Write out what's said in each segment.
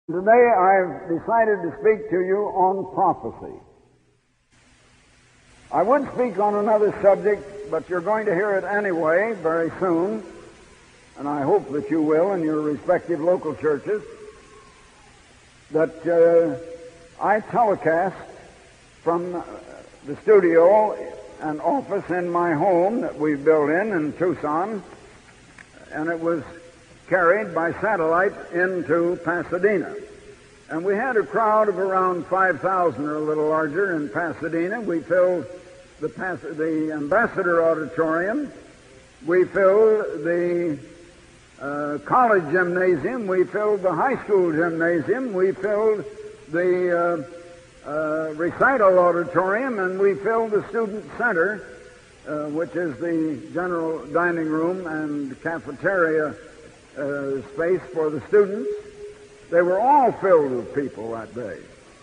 Today I've decided to speak to you on prophecy. I would speak on another subject, but you're going to hear it anyway very soon, and I hope that you will in your respective local churches, that I telecast from the studio and office in my home that we've built in Tucson, and it was carried by satellite into Pasadena. And we had a crowd of around 5,000 or a little larger in Pasadena. We filled the Ambassador Auditorium. We filled the college gymnasium. We filled the high school gymnasium. We filled the recital auditorium, and we filled the student center, which is the general dining room and cafeteria space for the students. They were all filled with people that day.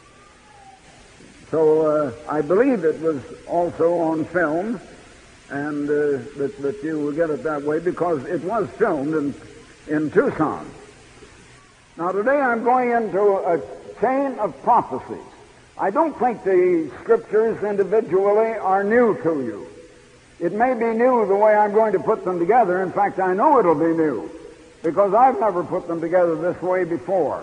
So I believe it was also on film, and that you will get it that way because it was filmed in Tucson. Now today I'm going into a chain of prophecies. I don't think the scriptures individually are new to you. It may be new the way I'm going to put them together. In fact, I know it'll be new, because I've never put them together this way before.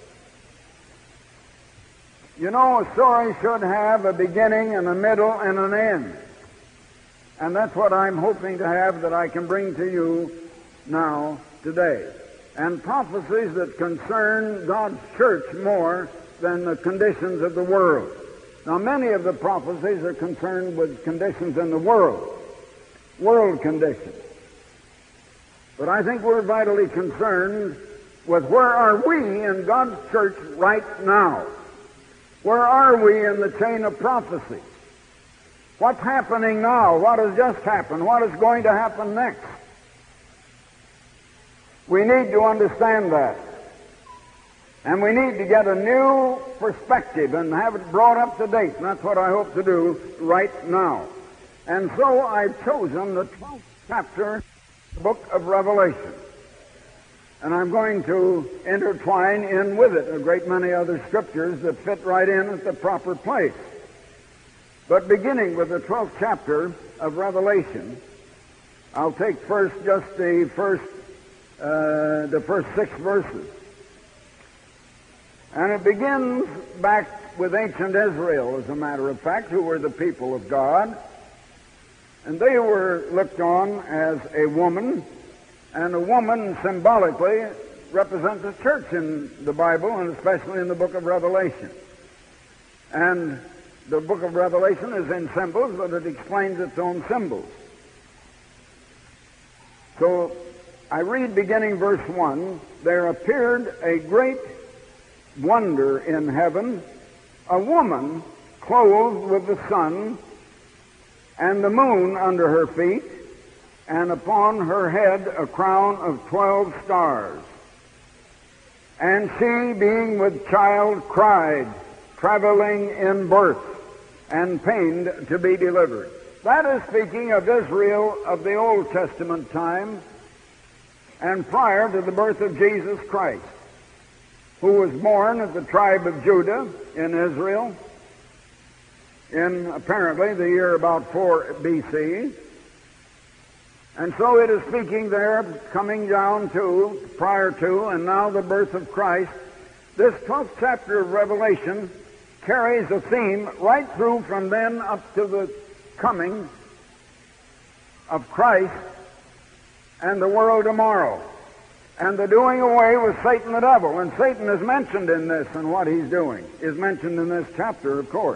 You know, a story should have a beginning and a middle and an end. And that's what I'm hoping to have, that I can bring to you now, today. And prophecies that concern God's church more than the conditions of the world. Now, many of the prophecies are concerned with conditions in the world conditions. But I think we're vitally concerned with where are we in God's church right now? Where are we in the chain of prophecy? What's happening now? What has just happened? What is going to happen next? We need to understand that. And we need to get a new perspective and have it brought up to date. And that's what I hope to do right now. And so I've chosen the 12th chapter of the book of Revelation. And I'm going to intertwine in with it a great many other scriptures that fit right in at the proper place. But beginning with the 12th chapter of Revelation, I'll take first just the first 6 verses. And it begins back with ancient Israel, as a matter of fact, who were the people of God. And they were looked on as a woman, and a woman symbolically represents the church in the Bible, and especially in the book of Revelation. And the book of Revelation is in symbols, but it explains its own symbols. So I read beginning verse 1, "There appeared a great wonder in heaven, a woman clothed with the sun, and the moon under her feet, and upon her head a crown of 12 stars. And she, being with child, cried, travailing in birth, and pained to be delivered." That is speaking of Israel of the Old Testament time, and prior to the birth of Jesus Christ, who was born of the tribe of Judah in Israel in apparently the year about 4 B.C., and so it is speaking there, coming down to, prior to, and now the birth of Christ. This 12th chapter of Revelation carries a theme right through from then up to the coming of Christ and the world tomorrow, and the doing away with Satan the devil. And Satan is mentioned in this, and what he's doing is mentioned in this chapter, of course.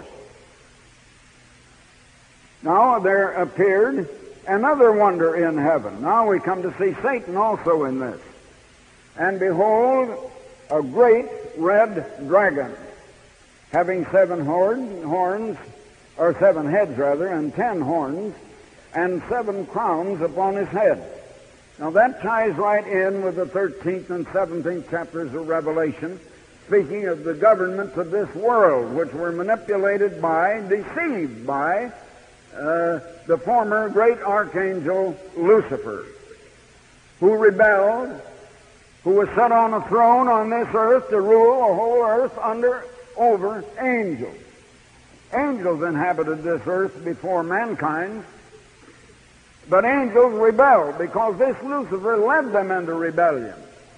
Now there appeared another wonder in heaven. Now we come to see Satan also in this. "And behold, a great red dragon, having 7 horns, or 7 heads rather, and 10 horns, and 7 crowns upon his head." Now that ties right in with the 13th and 17th chapters of Revelation, speaking of the governments of this world, which were manipulated by, deceived by, the former great archangel Lucifer, who rebelled, who was set on a throne on this earth to rule the whole earth over angels. Angels inhabited this earth before mankind, but angels rebelled because this Lucifer led them into rebellion.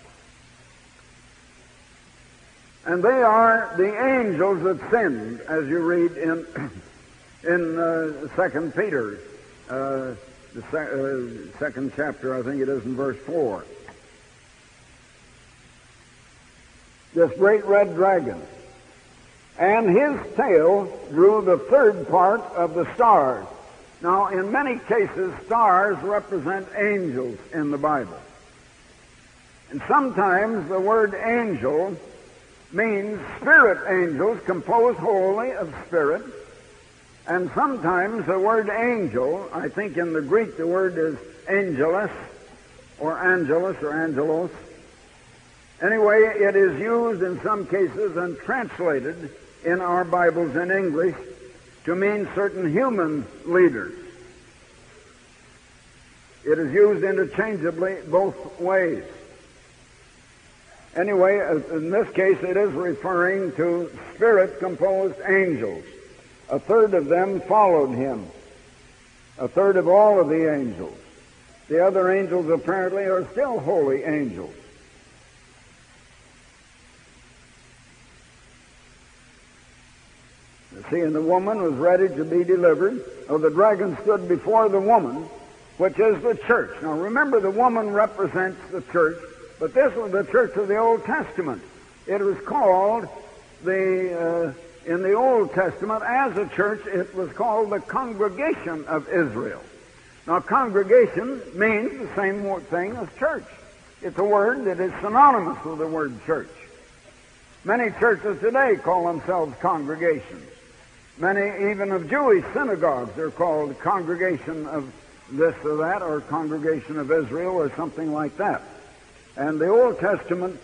And they are the angels that sinned, as you read in 2 Peter, the second chapter, I think it is, in verse 4. This great red dragon, and his tail drew the third part of the stars. Now, in many cases, stars represent angels in the Bible. And sometimes the word angel means spirit angels composed wholly of spirit. And sometimes the word angel, I think in the Greek the word is angelos, or angelos. Anyway, it is used in some cases and translated in our Bibles in English to mean certain human leaders. It is used interchangeably both ways. Anyway, in this case, it is referring to spirit-composed angels. A third of them followed him. A third of all of the angels. The other angels apparently are still holy angels. See, and the woman was ready to be delivered. The dragon stood before the woman, which is the church. Now remember, the woman represents the church, but this was the church of the Old Testament. It was called in the Old Testament, as a church, it was called the congregation of Israel. Now, congregation means the same thing as church. It's a word that is synonymous with the word church. Many churches today call themselves congregations. Many, even of Jewish synagogues, are called congregation of this or that, or congregation of Israel, or something like that. And the Old Testament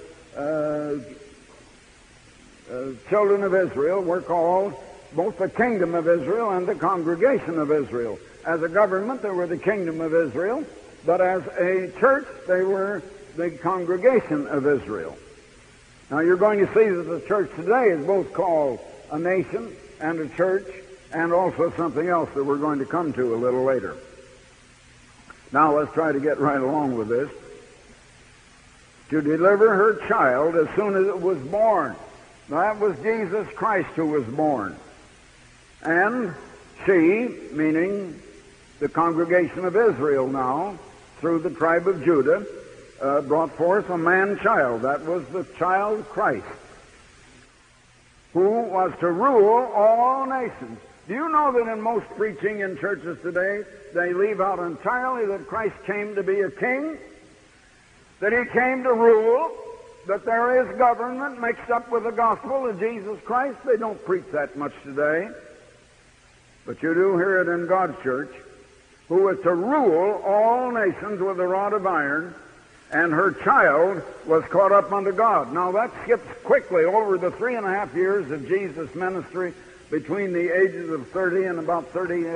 children of Israel were called both the kingdom of Israel and the congregation of Israel. As a government, they were the kingdom of Israel, but as a church, they were the congregation of Israel. Now, you're going to see that the church today is both called a nation and a church, and also something else that we're going to come to a little later. Now, let's try to get right along with this. To deliver her child as soon as it was born. That was Jesus Christ who was born. And she, meaning the congregation of Israel now, through the tribe of Judah, brought forth a man-child. That was the child Christ, who was to rule all nations. Do you know that in most preaching in churches today, they leave out entirely that Christ came to be a king, that he came to rule, that there is government mixed up with the gospel of Jesus Christ? They don't preach that much today. But you do hear it in God's church, who was to rule all nations with a rod of iron, and her child was caught up unto God. Now that skips quickly over the 3.5 years of Jesus' ministry between the ages of 30 and about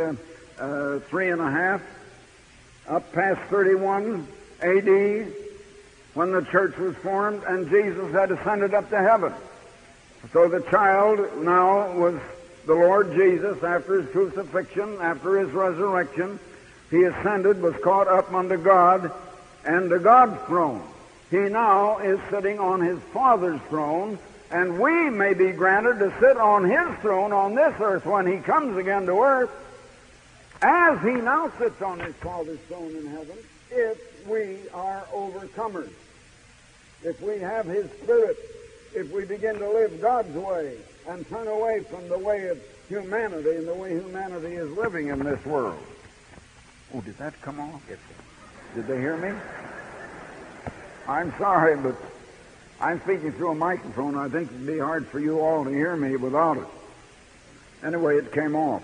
33.5, up past 31 A.D., when the church was formed, and Jesus had ascended up to heaven. So the child now was the Lord Jesus after his crucifixion, after his resurrection. He ascended, was caught up unto God, and to God's throne. He now is sitting on his Father's throne, and we may be granted to sit on his throne on this earth when he comes again to earth, as he now sits on his Father's throne in heaven, if we are overcomers. If we have his Spirit, if we begin to live God's way and turn away from the way of humanity and the way humanity is living in this world. Oh, did that come off? Yes, sir. Did they hear me? I'm sorry, but I'm speaking through a microphone. I think it'd be hard for you all to hear me without it. Anyway, it came off.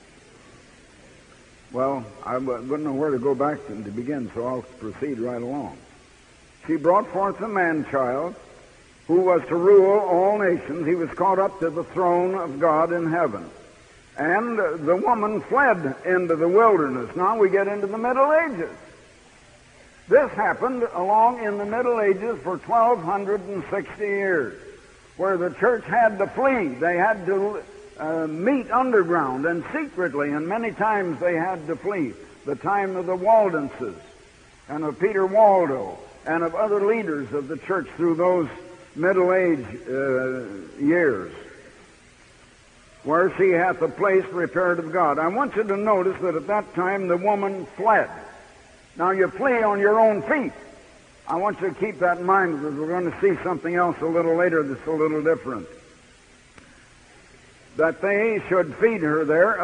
Well, I wouldn't know where to go back to begin, so I'll proceed right along. She brought forth a man-child who was to rule all nations. He was caught up to the throne of God in heaven. And the woman fled into the wilderness. Now we get into the Middle Ages. This happened along in the Middle Ages for 1,260 years, where the church had to flee. They had to meet underground and secretly, and many times they had to flee. The time of the Waldenses and of Peter Waldo and of other leaders of the church through those Middle Age years, where she hath a place prepared of God. I want you to notice that at that time the woman fled. Now you flee on your own feet. I want you to keep that in mind, because we're going to see something else a little later that's a little different. That they should feed her there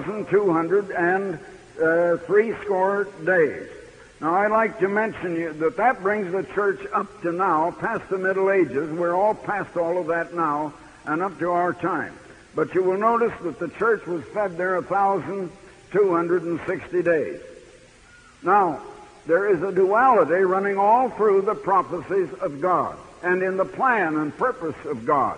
1,260 days. Now I'd like to mention you that brings the church up to now, past the Middle Ages. We're all past all of that now, and up to our time. But you will notice that the church was fed there 1,260 days. Now, there is a duality running all through the prophecies of God and in the plan and purpose of God.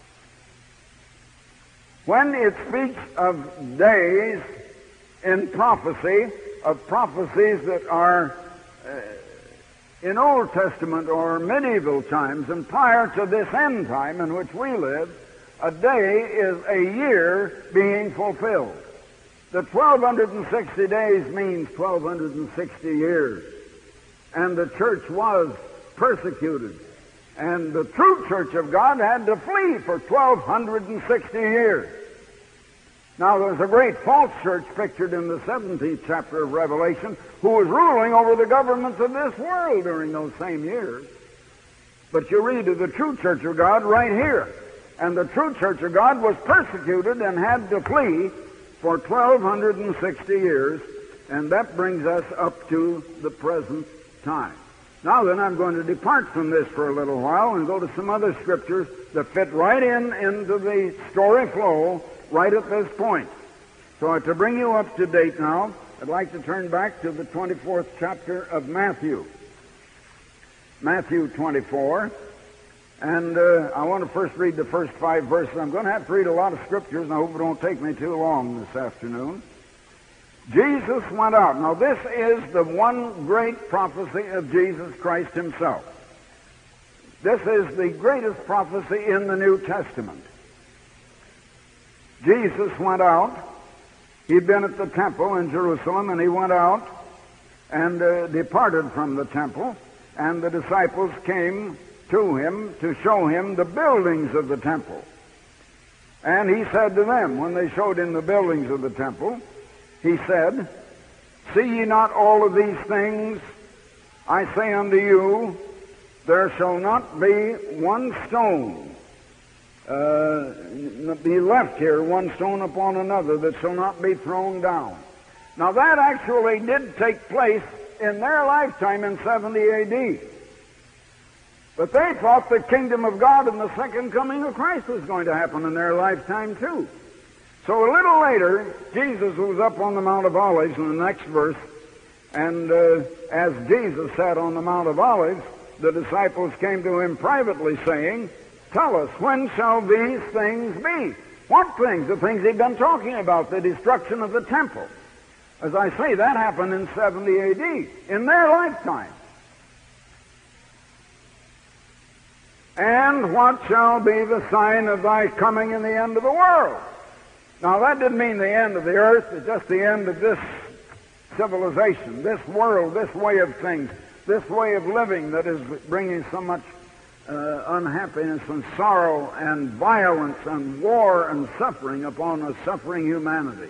When it speaks of days in prophecy, of prophecies that are in Old Testament or medieval times and prior to this end time in which we live, a day is a year being fulfilled. The 1,260 days means 1,260 years. And the church was persecuted. And the true church of God had to flee for 1,260 years. Now there's a great false church pictured in the 17th chapter of Revelation who was ruling over the governments of this world during those same years. But you read of the true church of God right here. And the true church of God was persecuted and had to flee for 1,260 years, and that brings us up to the present time. Now then, I'm going to depart from this for a little while and go to some other scriptures that fit right into the story flow right at this point. So to bring you up to date now, I'd like to turn back to the 24th chapter of Matthew. Matthew 24. And I want to first read the first 5 verses. I'm going to have to read a lot of scriptures, and I hope it don't take me too long this afternoon. Jesus went out. Now this is the one great prophecy of Jesus Christ himself. This is the greatest prophecy in the New Testament. Jesus went out. He'd been at the temple in Jerusalem, and he went out and departed from the temple, and the disciples came to him to show him the buildings of the temple. And he said to them, when they showed him the buildings of the temple, he said, See ye not all of these things? I say unto you, there shall not be one stone be left here, one stone upon another, that shall not be thrown down. Now that actually did take place in their lifetime in 70 A.D. But they thought the kingdom of God and the second coming of Christ was going to happen in their lifetime too. So a little later, Jesus was up on the Mount of Olives in the next verse, and as Jesus sat on the Mount of Olives, the disciples came to him privately saying, Tell us, when shall these things be? What things? The things he'd been talking about, the destruction of the temple. As I say, that happened in 70 A.D., in their lifetime. And what shall be the sign of thy coming in the end of the world? Now that didn't mean the end of the earth, it's just the end of this civilization, this world, this way of things, this way of living that is bringing so much unhappiness and sorrow and violence and war and suffering upon a suffering humanity.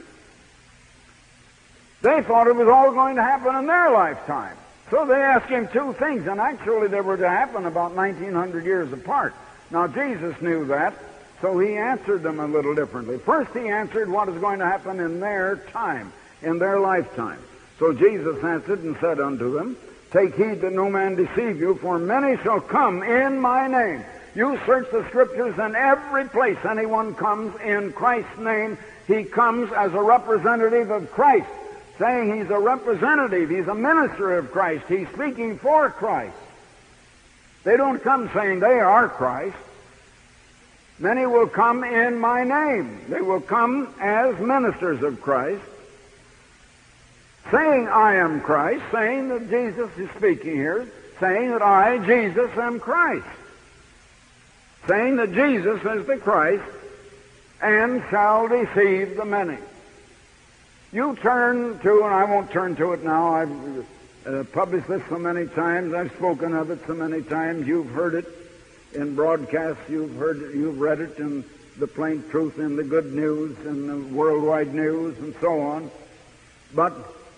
They thought it was all going to happen in their lifetime. So they asked him 2 things, and actually they were to happen about 1,900 years apart. Now Jesus knew that, so he answered them a little differently. First he answered what is going to happen in their time, in their lifetime. So Jesus answered and said unto them, Take heed that no man deceive you, for many shall come in my name. You search the Scriptures, and every place anyone comes in Christ's name, he comes as a representative of Christ, saying he's a representative, he's a minister of Christ, he's speaking for Christ. They don't come saying they are Christ. Many will come in my name. They will come as ministers of Christ, saying, I am Christ, saying that Jesus is speaking here, saying that I, Jesus, am Christ. Saying that Jesus is the Christ and shall deceive the many. You turn to, and I won't turn to it now, I've published this so many times, I've spoken of it so many times, you've heard it in broadcasts, you've read it in the plain truth, in the good news, in the worldwide news, and so on. But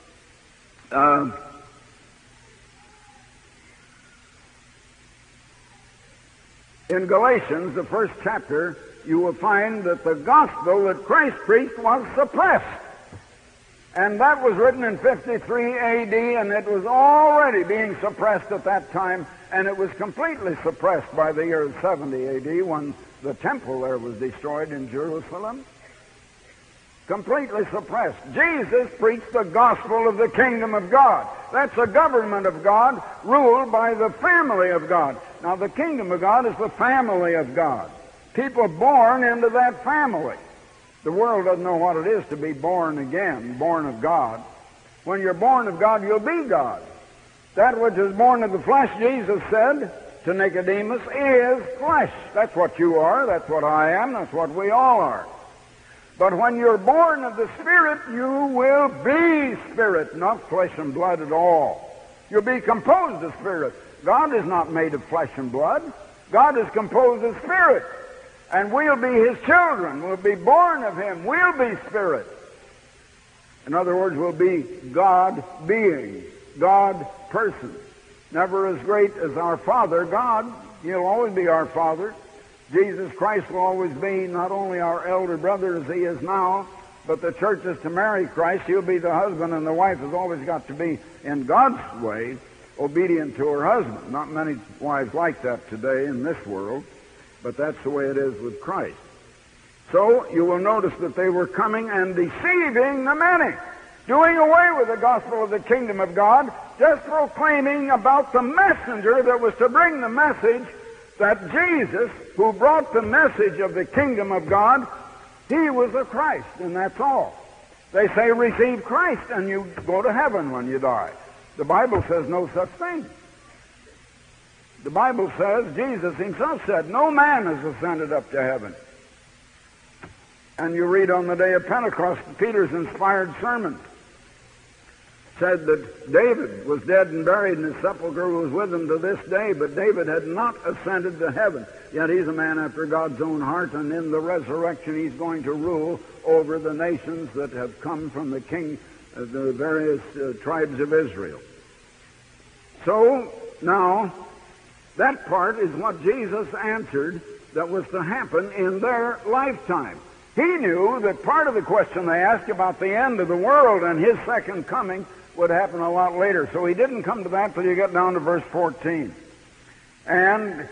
in Galatians, the first chapter, you will find that the gospel that Christ preached was suppressed. And that was written in 53 A.D., and it was already being suppressed at that time, and it was completely suppressed by the year 70 A.D. when the temple there was destroyed in Jerusalem. Completely suppressed. Jesus preached the gospel of the kingdom of God. That's a government of God ruled by the family of God. Now, the kingdom of God is the family of God. People born into that family. The world doesn't know what it is to be born again, born of God. When you're born of God, you'll be God. That which is born of the flesh, Jesus said to Nicodemus, is flesh. That's what you are, that's what I am, that's what we all are. But when you're born of the Spirit, you will be Spirit, not flesh and blood at all. You'll be composed of Spirit. God is not made of flesh and blood. God is composed of Spirit. And we'll be His children. We'll be born of Him. We'll be Spirit. In other words, we'll be God being, God person. Never as great as our Father, God. He'll always be our Father. Jesus Christ will always be not only our elder brother as He is now, but the church is to marry Christ. He'll be the husband, and the wife has always got to be, in God's way, obedient to her husband. Not many wives like that today in this world, but that's the way it is with Christ. So you will notice that they were coming and deceiving the many, doing away with the gospel of the kingdom of God, just proclaiming about the messenger that was to bring the message that Jesus, who brought the message of the kingdom of God, He was the Christ, and that's all. They say, receive Christ, and you go to heaven when you die. The Bible says no such thing. The Bible says, Jesus Himself said, no man has ascended up to heaven. And you read on the day of Pentecost, Peter's inspired sermon said that David was dead and buried, and his sepulchre was with him to this day, but David had not ascended to heaven. Yet he's a man after God's own heart, and in the resurrection he's going to rule over the nations that have come from the king, the various tribes of Israel. So, now, that part is what Jesus answered that was to happen in their lifetime. He knew that part of the question they asked about the end of the world and His second coming would happen a lot later. So He didn't come to that till you get down to verse 14. And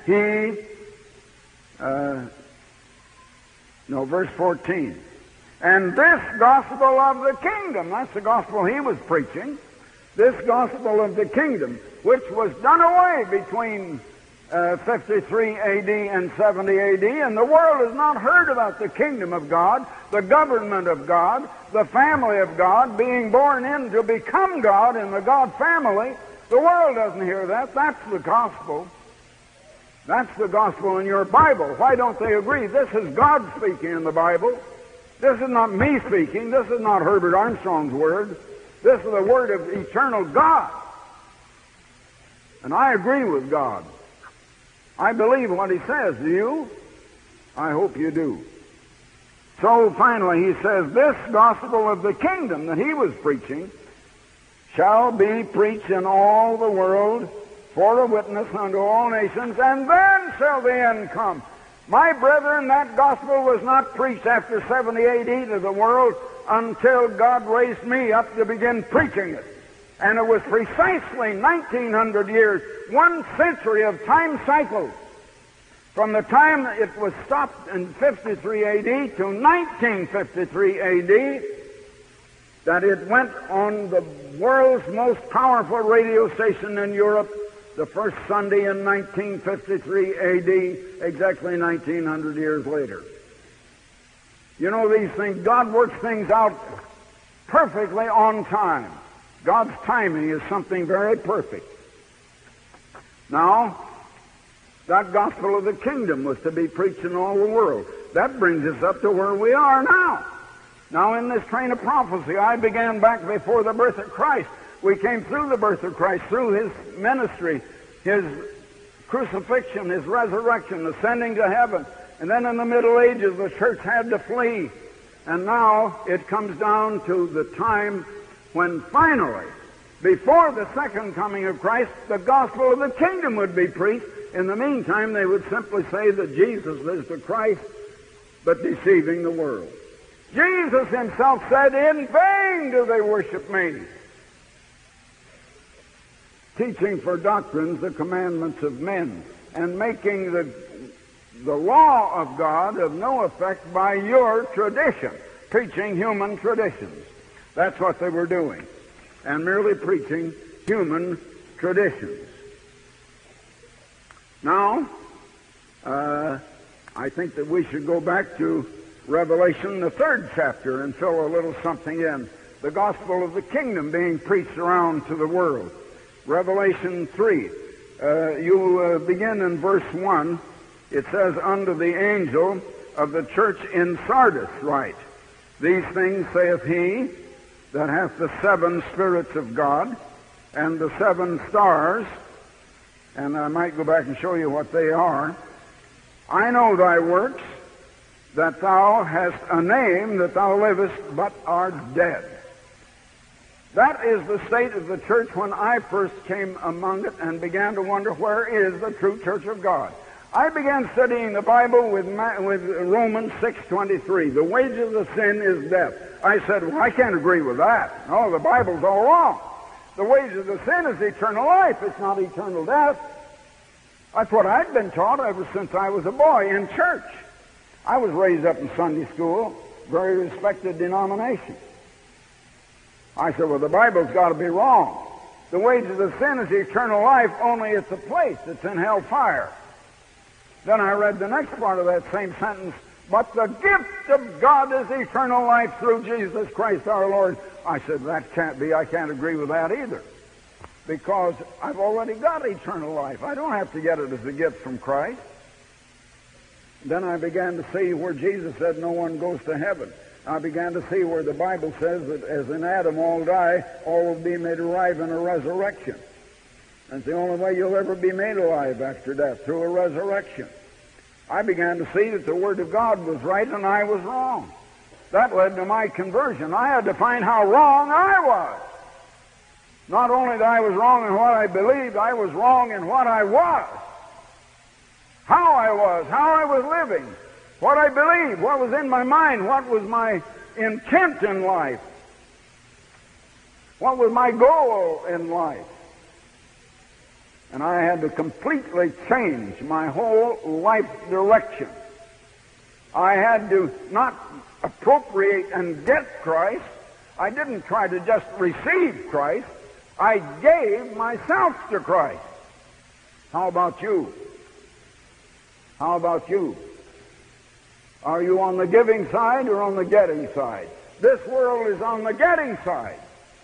verse 14. And this gospel of the kingdom, that's the gospel He was preaching, this gospel of the kingdom, which was done away between 53 A.D. and 70 A.D., and the world has not heard about the kingdom of God, the government of God, the family of God, being born in to become God in the God family. The world doesn't hear that. That's the gospel. That's the gospel in your Bible. Why don't they agree? This is God speaking in the Bible. This is not me speaking. This is not Herbert Armstrong's word. This is the word of eternal God. And I agree with God. I believe what He says. Do you? I hope you do. So finally He says, this gospel of the kingdom that He was preaching shall be preached in all the world for a witness unto all nations, and then shall the end come. My brethren, that gospel was not preached after 70 A.D. to the world until God raised me up to begin preaching it. And it was precisely 1900 years, 1 century of time cycles, from the time it was stopped in 53 A.D. to 1953 A.D., that it went on the world's most powerful radio station in Europe the first Sunday in 1953 A.D., exactly 1900 years later. You know these things, God works things out perfectly on time. God's timing is something very perfect. Now, that gospel of the kingdom was to be preached in all the world. That brings us up to where we are now. Now, in this train of prophecy, I began back before the birth of Christ. We came through the birth of Christ, through His ministry, His crucifixion, His resurrection, ascending to heaven. And then in the Middle Ages, the church had to flee. And now it comes down to the time when finally, before the second coming of Christ, the gospel of the kingdom would be preached. In the meantime, they would simply say that Jesus is the Christ, but deceiving the world. Jesus Himself said, "In vain do they worship me," teaching for doctrines the commandments of men, and making the law of God of no effect by your tradition, preaching human traditions. That's what they were doing, and merely preaching human traditions. Now, I think that we should go back to Revelation, the 3rd chapter, and fill a little something in. The gospel of the kingdom being preached around to the world. Revelation 3. You begin in verse 1. It says, "Unto the angel of the church in Sardis write, These things saith he that hath the 7 spirits of God, and the 7 stars," and I might go back and show you what they are. "I know thy works, that thou hast a name, that thou livest, but art dead." That is the state of the church when I first came among it and began to wonder, where is the true church of God? I began studying the Bible with Romans 6:23. The wages of sin is death. I said, well, I can't agree with that. No, the Bible's all wrong. The wages of sin is eternal life. It's not eternal death. That's what I'd been taught ever since I was a boy in church. I was raised up in Sunday school, very respected denomination. I said, well, the Bible's got to be wrong. The wages of sin is eternal life, only it's a place. It's in hellfire. Then I read the next part of that same sentence, "But the gift of God is eternal life through Jesus Christ our Lord." I said, that can't be. I can't agree with that either, because I've already got eternal life. I don't have to get it as a gift from Christ. Then I began to see where Jesus said no one goes to heaven. I began to see where the Bible says that as in Adam all die, all will be made alive in a resurrection. That's the only way you'll ever be made alive after death, through a resurrection. I began to see that the Word of God was right and I was wrong. That led to my conversion. I had to find how wrong I was. Not only that I was wrong in what I believed, I was wrong in what I was. How I was, how I was living, what I believed, what was in my mind, what was my intent in life, what was my goal in life. And I had to completely change my whole life direction. I had to not appropriate and get Christ. I didn't try to just receive Christ. I gave myself to Christ. How about you? How about you? Are you on the giving side or on the getting side? This world is on the getting side.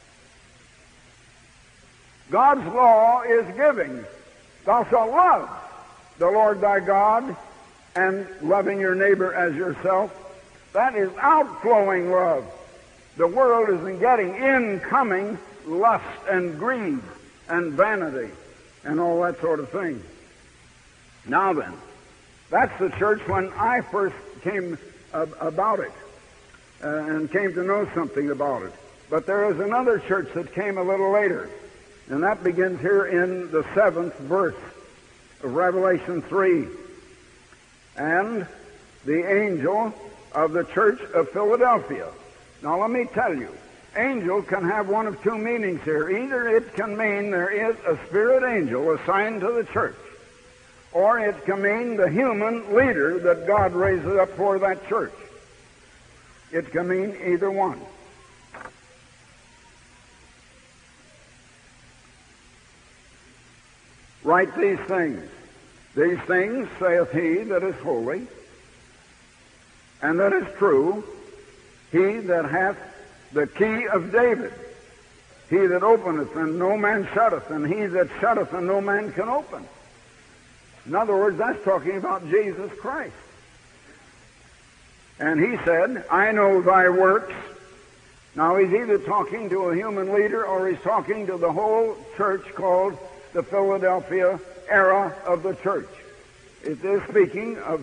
God's law is giving. Thou shalt love the Lord thy God, and loving your neighbor as yourself. That is outflowing love. The world isn't getting, incoming lust and greed and vanity and all that sort of thing. Now then, that's the church when I first came about it and came to know something about it. But there is another church that came a little later. And that begins here in the 7th verse of Revelation 3. "And the angel of the church of Philadelphia." Now let me tell you, angel can have one of two meanings here. Either it can mean there is a spirit angel assigned to the church, or it can mean the human leader that God raises up for that church. It can mean either one. "Write these things. These things saith he that is holy, and that is true, he that hath the key of David. He that openeth, and no man shutteth, and he that shutteth, and no man can open. In other words, that's talking about Jesus Christ. And he said, I know thy works. Now he's either talking to a human leader or he's talking to the whole church called the Philadelphia era of the church. It is speaking of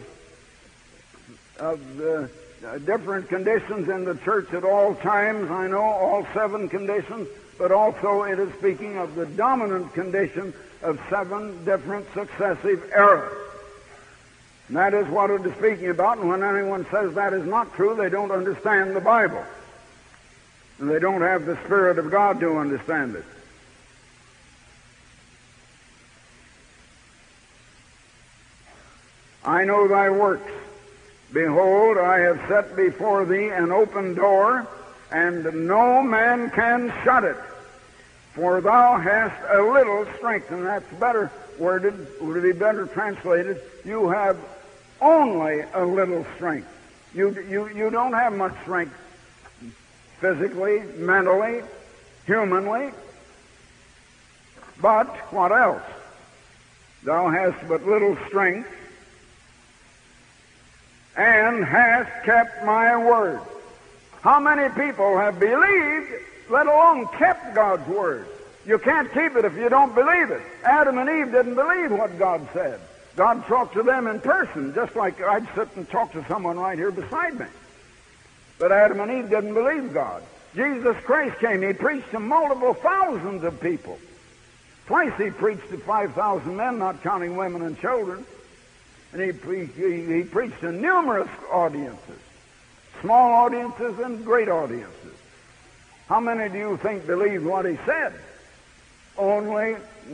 the different conditions in the church at all times. I know all 7 conditions, but also it is speaking of the dominant condition of 7 different successive eras. And that is what it is speaking about, and when anyone says that is not true, they don't understand the Bible. And they don't have the Spirit of God to understand it. I know thy works. Behold, I have set before thee an open door, and no man can shut it. For thou hast a little strength, and that's better worded, would be better translated, you have only a little strength. You don't have much strength physically, mentally, humanly. But what else? Thou hast but little strength, and hast kept my word. How many people have believed, let alone kept God's word? You can't keep it if you don't believe it. Adam and Eve didn't believe what God said. God talked to them in person, just like I'd sit and talk to someone right here beside me. But Adam and Eve didn't believe God. Jesus Christ came. He preached to multiple thousands of people. Twice he preached to 5,000 men, not counting women and children. And he preached to numerous audiences, small audiences and great audiences. How many do you think believed what he said? Only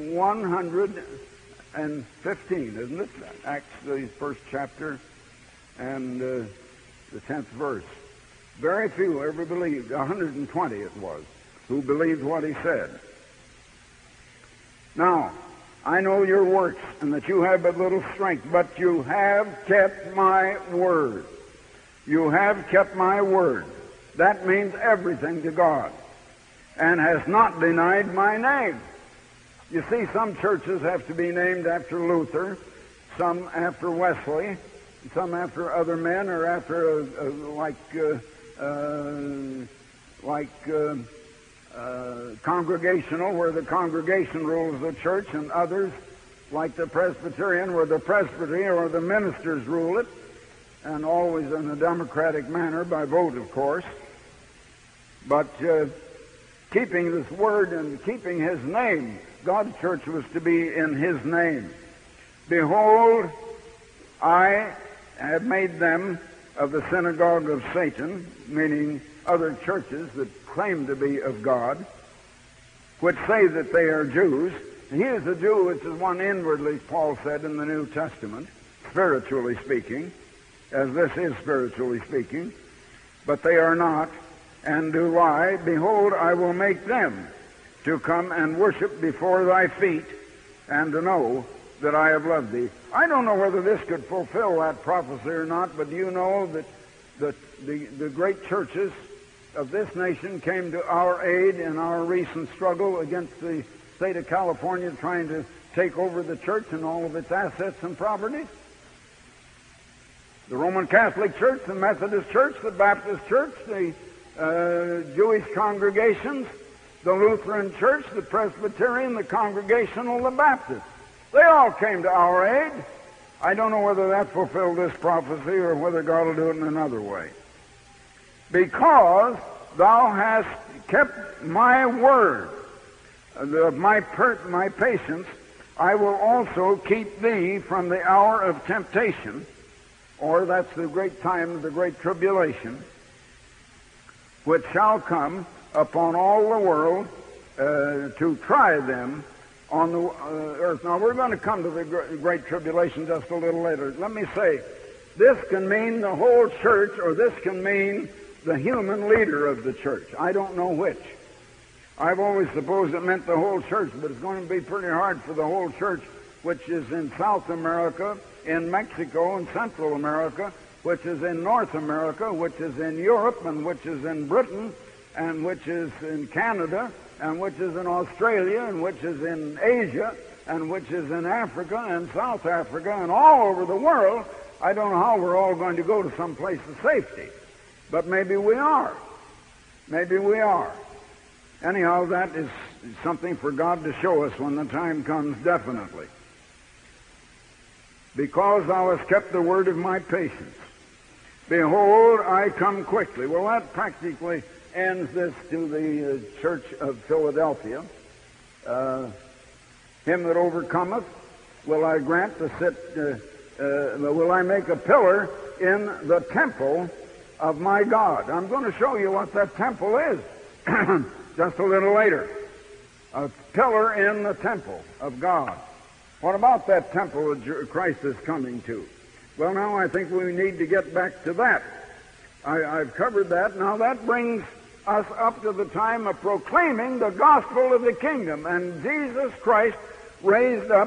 115, isn't it? Acts, the 1st chapter and the 10th verse. Very few ever believed. 120 it was, who believed what he said. Now, I know your works, and that you have but little strength, but you have kept my word. You have kept my word. That means everything to God, and has not denied my name. You see, some churches have to be named after Luther, some after Wesley, some after other men, or after congregational, where the congregation rules the church, and others like the Presbyterian, where the presbytery or the ministers rule it, and always in a democratic manner by vote, of course. But keeping this word and keeping his name, God's church was to be in his name. Behold, I have made them of the synagogue of Satan, meaning other churches that claim to be of God, which say that they are Jews. He is a Jew, which is one inwardly, Paul said in the New Testament, spiritually speaking, as this is spiritually speaking, but they are not, and do lie. Behold, I will make them to come and worship before thy feet, and to know that I have loved thee. I don't know whether this could fulfill that prophecy or not, but do you know that the great churches of this nation came to our aid in our recent struggle against the state of California trying to take over the church and all of its assets and properties? The Roman Catholic Church, the Methodist Church, the Baptist Church, the Jewish congregations, the Lutheran Church, the Presbyterian, the Congregational, the Baptist. They all came to our aid. I don't know whether that fulfilled this prophecy or whether God will do it in another way. Because thou hast kept my word, my patience, I will also keep thee from the hour of temptation, or that's the great time of the great tribulation, which shall come upon all the world to try them on the earth. Now, we're going to come to the great tribulation just a little later. Let me say, this can mean the whole church, or this can mean the human leader of the church. I don't know which. I've always supposed it meant the whole church, but it's going to be pretty hard for the whole church, which is in South America, in Mexico, and Central America, which is in North America, which is in Europe, and which is in Britain, and which is in Canada, and which is in Australia, and which is in Asia, and which is in Africa and South Africa and all over the world. I don't know how we're all going to go to some place of safety, but maybe we are. Maybe we are. Anyhow, that is something for God to show us when the time comes, definitely. Because thou hast kept the word of my patience, behold, I come quickly. Well, that practically ends this to the church of Philadelphia. Him that overcometh will I grant to sit, will I make a pillar in the temple of my God. I'm going to show you what that temple is just a little later. A pillar in the temple of God. What about that temple that Christ is coming to? Well, now I think we need to get back to that. I've covered that. Now that brings us up to the time of proclaiming the gospel of the kingdom. And Jesus Christ raised up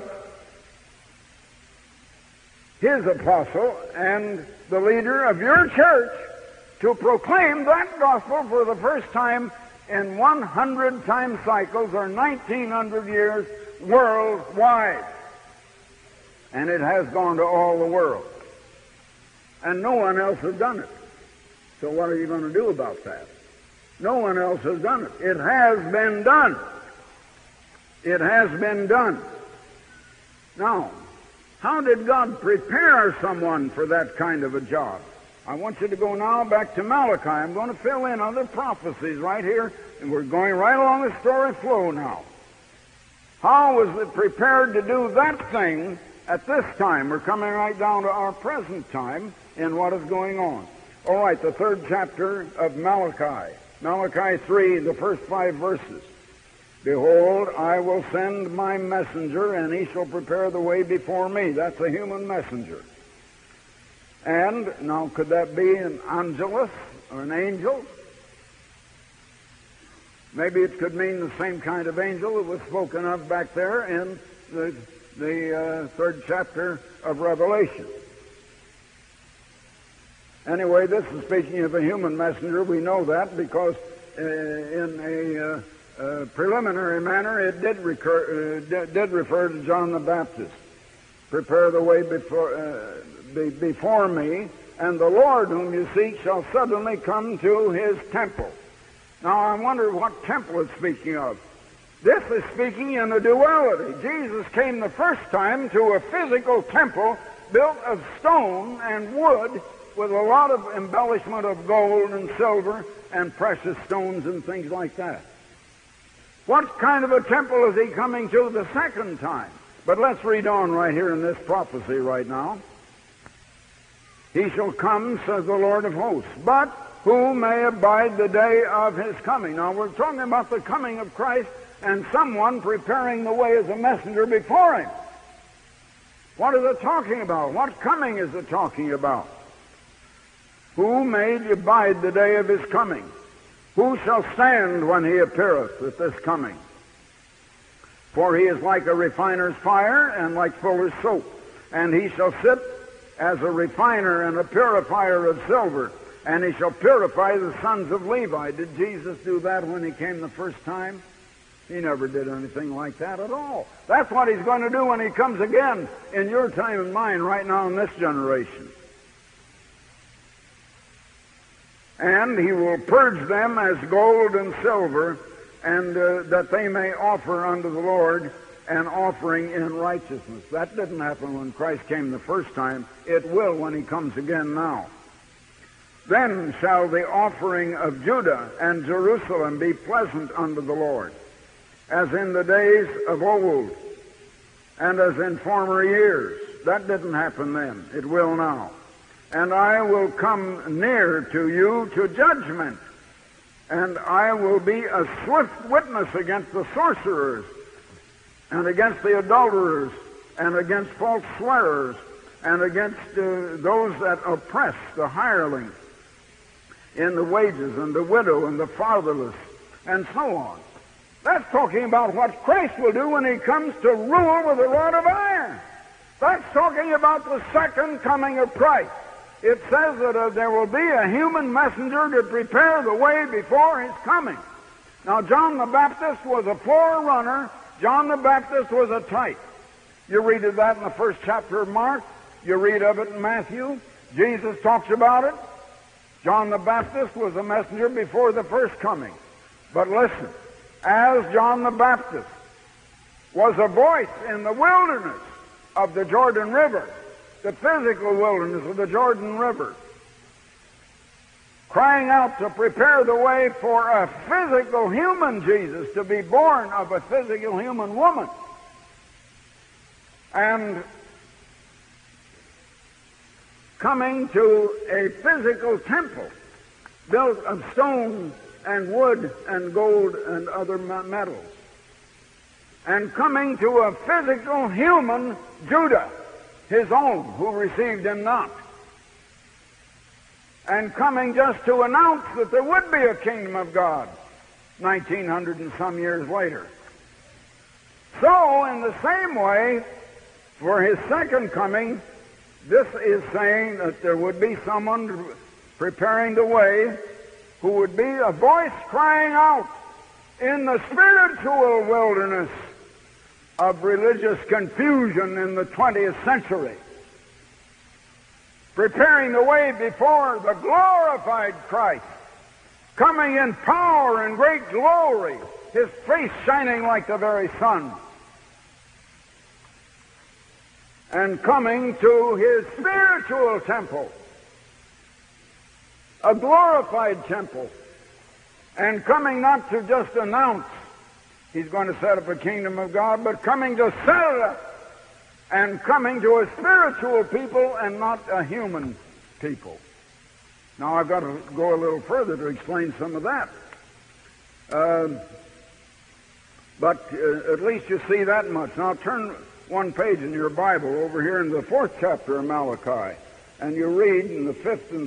his apostle and the leader of your church to proclaim that gospel for the first time in 100 time cycles, or 1900 years, worldwide. And it has gone to all the world. And no one else has done it. So what are you going to do about that? No one else has done it. It has been done. It has been done. Now, how did God prepare someone for that kind of a job? I want you to go now back to Malachi. I'm going to fill in other prophecies right here, and we're going right along the story flow now. How was it prepared to do that thing at this time? We're coming right down to our present time in what is going on. All right, the 3rd chapter of Malachi. Malachi 3, the first 5 verses. Behold, I will send my messenger, and he shall prepare the way before me. That's a human messenger. And, now, could that be an angelus, or an angel? Maybe it could mean the same kind of angel that was spoken of back there in the 3rd chapter of Revelation. Anyway, this is speaking of a human messenger. We know that because in a preliminary manner it did refer to John the Baptist. Prepare the way before me, and the Lord whom you seek shall suddenly come to his temple. Now I wonder what temple it's speaking of. This is speaking in a duality. Jesus came the first time to a physical temple built of stone and wood with a lot of embellishment of gold and silver and precious stones and things like that. What kind of a temple is he coming to the second time? But let's read on right here in this prophecy right now. He shall come, says the Lord of hosts, but who may abide the day of his coming? Now we're talking about the coming of Christ and someone preparing the way as a messenger before him. What is it talking about? What coming is it talking about? Who may abide the day of his coming? Who shall stand when he appeareth at this coming? For he is like a refiner's fire and like fuller's soap. And he shall sit as a refiner and a purifier of silver. And he shall purify the sons of Levi. Did Jesus do that when he came the first time? He never did anything like that at all. That's what he's going to do when he comes again in your time and mine right now in this generation. And he will purge them as gold and silver, and that they may offer unto the Lord an offering in righteousness. That didn't happen when Christ came the first time. It will when he comes again now. Then shall the offering of Judah and Jerusalem be pleasant unto the Lord, as in the days of old, and as in former years. That didn't happen then. It will now. And I will come near to you to judgment, and I will be a swift witness against the sorcerers, and against the adulterers, and against false swearers, and against those that oppress the hireling in the wages, and the widow, and the fatherless, and so on. That's talking about what Christ will do when he comes to rule with a rod of iron. That's talking about the second coming of Christ. It says that there will be a human messenger to prepare the way before his coming. Now, John the Baptist was a forerunner. John the Baptist was a type. You read of that in the first chapter of Mark. You read of it in Matthew. Jesus talks about it. John the Baptist was a messenger before the first coming. But listen, as John the Baptist was a voice in the wilderness of the Jordan River, the physical wilderness of the Jordan River, crying out to prepare the way for a physical human Jesus to be born of a physical human woman. And coming to a physical temple built of stone and wood and gold and other metals. And coming to a physical human Judah, his own, who received him not. And coming just to announce that there would be a kingdom of God 1900 and some years later. So, in the same way, for his second coming, this is saying that there would be someone preparing the way who would be a voice crying out in the spiritual wilderness of religious confusion in the 20th century, preparing the way before the glorified Christ, coming in power and great glory, his face shining like the very sun, and coming to his spiritual temple, a glorified temple, and coming not to just announce he's going to set up a kingdom of God, but coming to set it up, and coming to a spiritual people and not a human people. Now, I've got to go a little further to explain some of that. But at least you see that much. Now, turn one page in your Bible over here in the 4th chapter of Malachi, and you read in the 5th and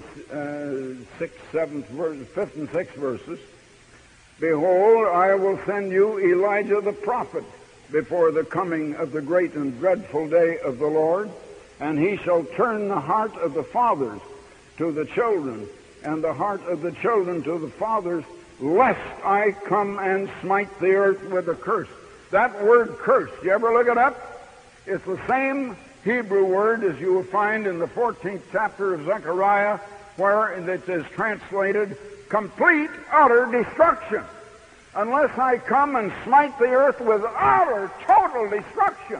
6th verses, "Behold, I will send you Elijah the prophet before the coming of the great and dreadful day of the Lord, and he shall turn the heart of the fathers to the children, and the heart of the children to the fathers, lest I come and smite the earth with a curse." That word curse, you ever look it up? It's the same Hebrew word as you will find in the 14th chapter of Zechariah, where it is translated complete, utter destruction. Unless I come and smite the earth with utter, total destruction.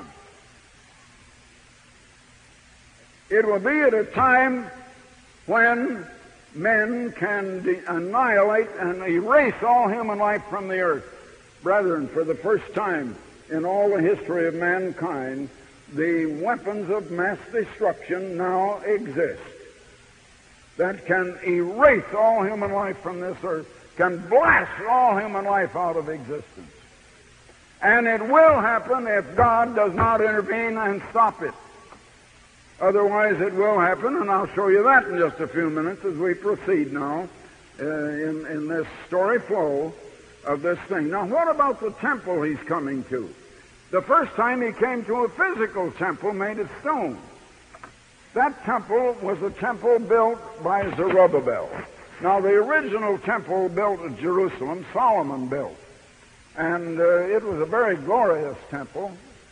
It will be at a time when men can annihilate and erase all human life from the earth. Brethren, for the first time in all the history of mankind, the weapons of mass destruction now exist that can erase all human life from this earth, can blast all human life out of existence. And it will happen if God does not intervene and stop it. Otherwise it will happen, and I'll show you that in just a few minutes as we proceed now in this story flow of this thing. Now, what about the temple he's coming to? The first time he came to a physical temple made of stone. That temple was a temple built by Zerubbabel. Now, the original temple built at Jerusalem, Solomon built. And it was a very glorious temple,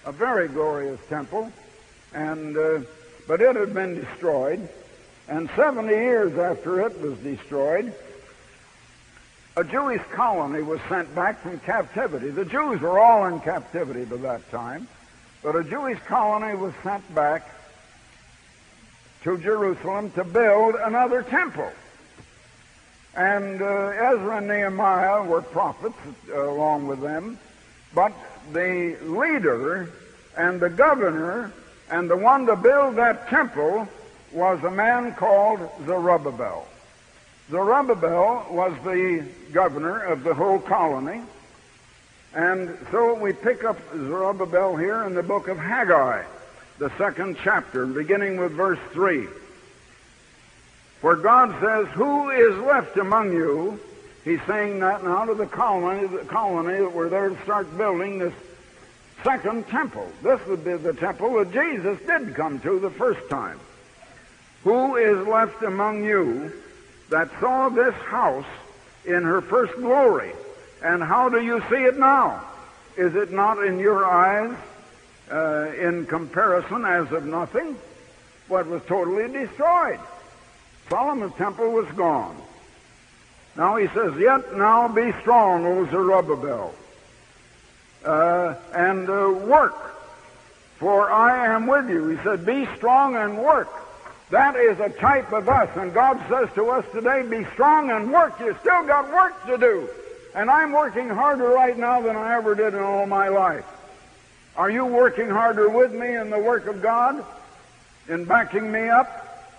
and but it had been destroyed. And 70 years after it was destroyed, a Jewish colony was sent back from captivity. The Jews were all in captivity by that time, but a Jewish colony was sent back to Jerusalem to build another temple. And Ezra and Nehemiah were prophets along with them, but the leader and the governor and the one to build that temple was a man called Zerubbabel. Zerubbabel was the governor of the whole colony, and so we pick up Zerubbabel here in the book of Haggai, the 2nd chapter, beginning with verse 3. Where God says, "Who is left among you?" He's saying that now to the colony that were there to start building this second temple. This would be the temple that Jesus did come to the first time. "Who is left among you that saw this house in her first glory? And how do you see it now? Is it not in your eyes, in comparison, as of nothing? What was totally destroyed. Solomon's temple was gone. Now he says, yet now be strong, O Zerubbabel, and work, for I am with you. He said, be strong and work. That is a type of us, and God says to us today, be strong and work. You still got work to do. And I'm working harder right now than I ever did in all my life. Are you working harder with me in the work of God, in backing me up?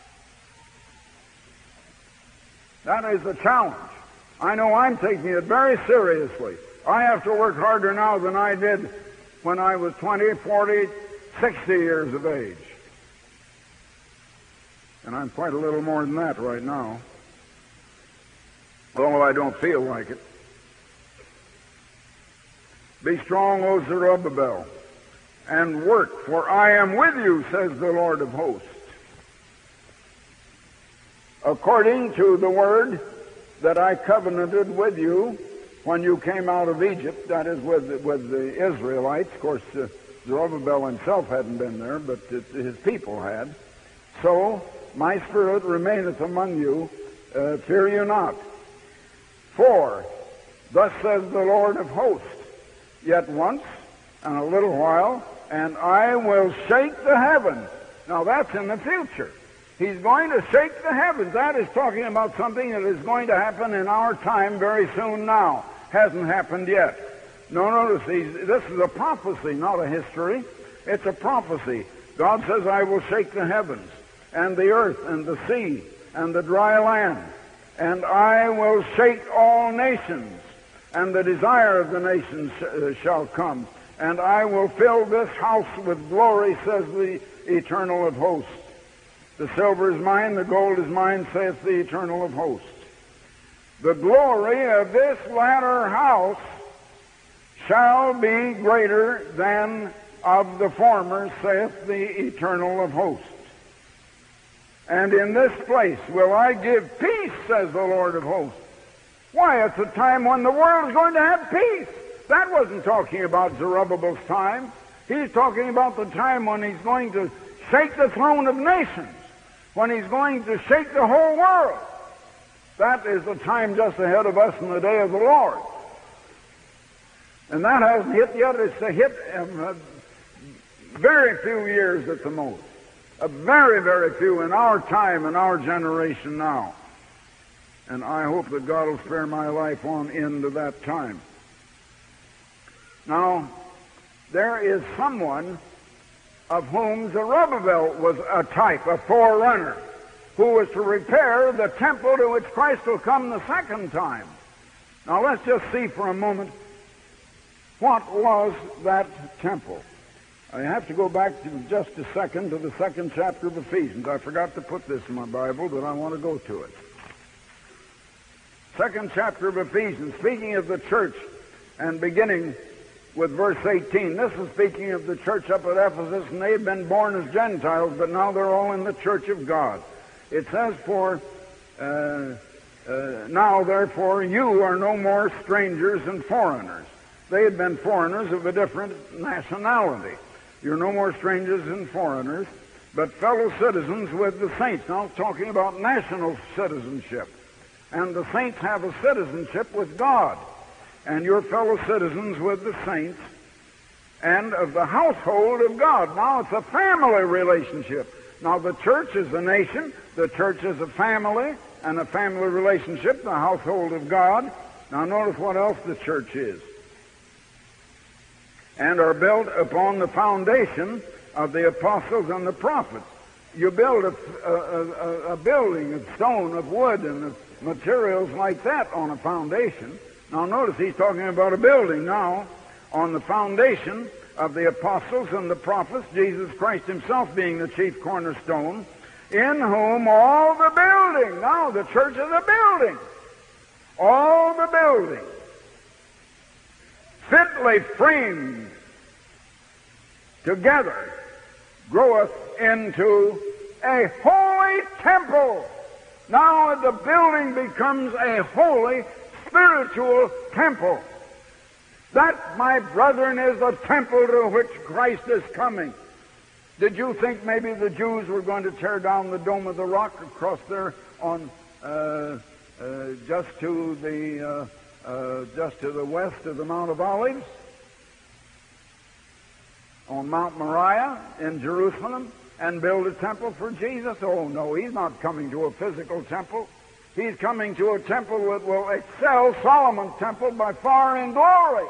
That is the challenge. I know I'm taking it very seriously. I have to work harder now than I did when I was 20, 40, 60 years of age. And I'm quite a little more than that right now, although I don't feel like it. Be strong, O Zerubbabel, and work, for I am with you, says the Lord of hosts. According to the word that I covenanted with you when you came out of Egypt, that is with the Israelites. Of course, Zerubbabel himself hadn't been there, but his people had. So, my spirit remaineth among you, fear you not. For, thus says the Lord of hosts, yet once and a little while, and I will shake the heavens. Now that's in the future. He's going to shake the heavens. That is talking about something that is going to happen in our time very soon now. Hasn't happened yet. No, notice this is a prophecy, not a history. It's a prophecy. God says, I will shake the heavens, and the earth, and the sea, and the dry land, and I will shake all nations, and the desire of the nations shall come, and I will fill this house with glory, says the Eternal of hosts. The silver is mine, the gold is mine, saith the Eternal of hosts. The glory of this latter house shall be greater than of the former, saith the Eternal of hosts. And in this place will I give peace, says the Lord of hosts. Why, it's a time when the world is going to have peace. That wasn't talking about Zerubbabel's time. He's talking about the time when he's going to shake the throne of nations, when he's going to shake the whole world. That is the time just ahead of us in the day of the Lord. And that hasn't hit yet. It's a hit in very few years at the most. Very, very few in our time, in our generation now. And I hope that God will spare my life on into that time. Now, there is someone of whom Zerubbabel was a type, a forerunner, who was to repair the temple to which Christ will come the second time. Now let's just see for a moment, what was that temple? I have to go back to just a second to the second chapter of Ephesians. I forgot to put this in my Bible, but I want to go to it. Second chapter of Ephesians, speaking of the church and beginning with verse 18. This is speaking of the church up at Ephesus, and they had been born as Gentiles, but now they're all in the church of God. It says, now therefore you are no more strangers and foreigners. They had been foreigners of a different nationality. You're no more strangers and foreigners, but fellow citizens with the saints. Now it's talking about national citizenship. And the saints have a citizenship with God. And you're fellow citizens with the saints and of the household of God. Now it's a family relationship. Now the church is a nation, the church is a family, and a family relationship, the household of God. Now notice what else the church is. And are built upon the foundation of the apostles and the prophets. You build a building of stone, of wood, and of materials like that on a foundation. Now notice he's talking about a building now on the foundation of the apostles and the prophets, Jesus Christ himself being the chief cornerstone, in whom all the building, now the church is a building, all the building, fitly framed together, groweth into a holy temple. Now the building becomes a holy, spiritual temple. That, my brethren, is the temple to which Christ is coming. Did you think maybe the Jews were going to tear down the Dome of the Rock across there on just to the west of the Mount of Olives, on Mount Moriah in Jerusalem, and build a temple for Jesus? Oh no, he's not coming to a physical temple. He's coming to a temple that will excel Solomon's temple by far in glory.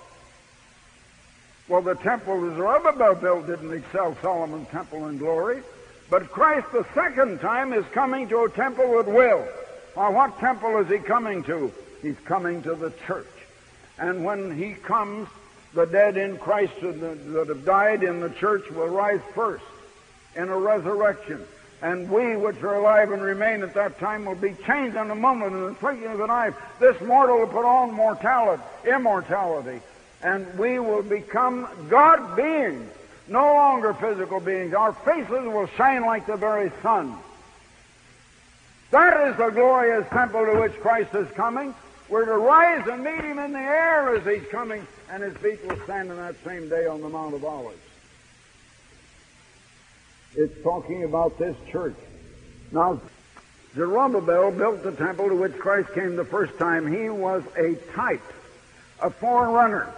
Well, the temple that Zerubbabel built didn't excel Solomon's temple in glory, but Christ the second time is coming to a temple that will. Now, what temple is he coming to? He's coming to the church. And when he comes, the dead in Christ that have died in the church will rise first in a resurrection. And we which are alive and remain at that time will be changed in a moment in the twinkling of an eye. This mortal will put on immortality. And we will become God beings, no longer physical beings. Our faces will shine like the very sun. That is the glorious temple to which Christ is coming. We're to rise and meet him in the air as he's coming, and his feet will stand on that same day on the Mount of Olives. It's talking about this church. Now, Zerubbabel built the temple to which Christ came the first time. He was a type, a forerunner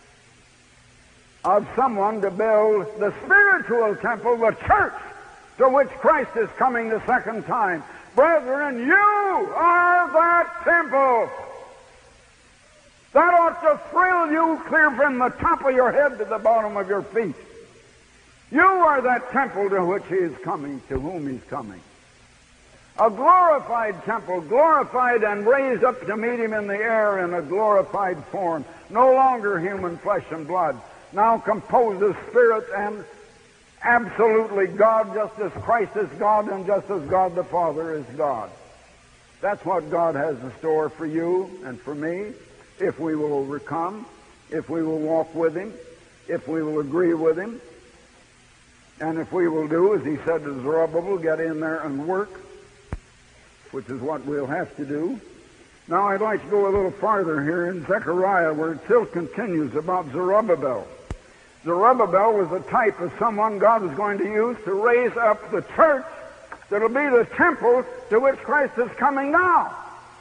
of someone to build the spiritual temple, the church, to which Christ is coming the second time. Brethren, you are that temple. That ought to thrill you clear from the top of your head to the bottom of your feet. You are that temple to which he is coming, to whom he's coming. A glorified temple, glorified and raised up to meet him in the air in a glorified form. No longer human flesh and blood. Now composed of spirit and absolutely God, just as Christ is God and just as God the Father is God. That's what God has in store for you and for me, if we will overcome, if we will walk with him, if we will agree with him, and if we will do, as he said to Zerubbabel, get in there and work, which is what we'll have to do. Now I'd like to go a little farther here in Zechariah, where it still continues about Zerubbabel. Zerubbabel was a type of someone God was going to use to raise up the church that'll be the temple to which Christ is coming now.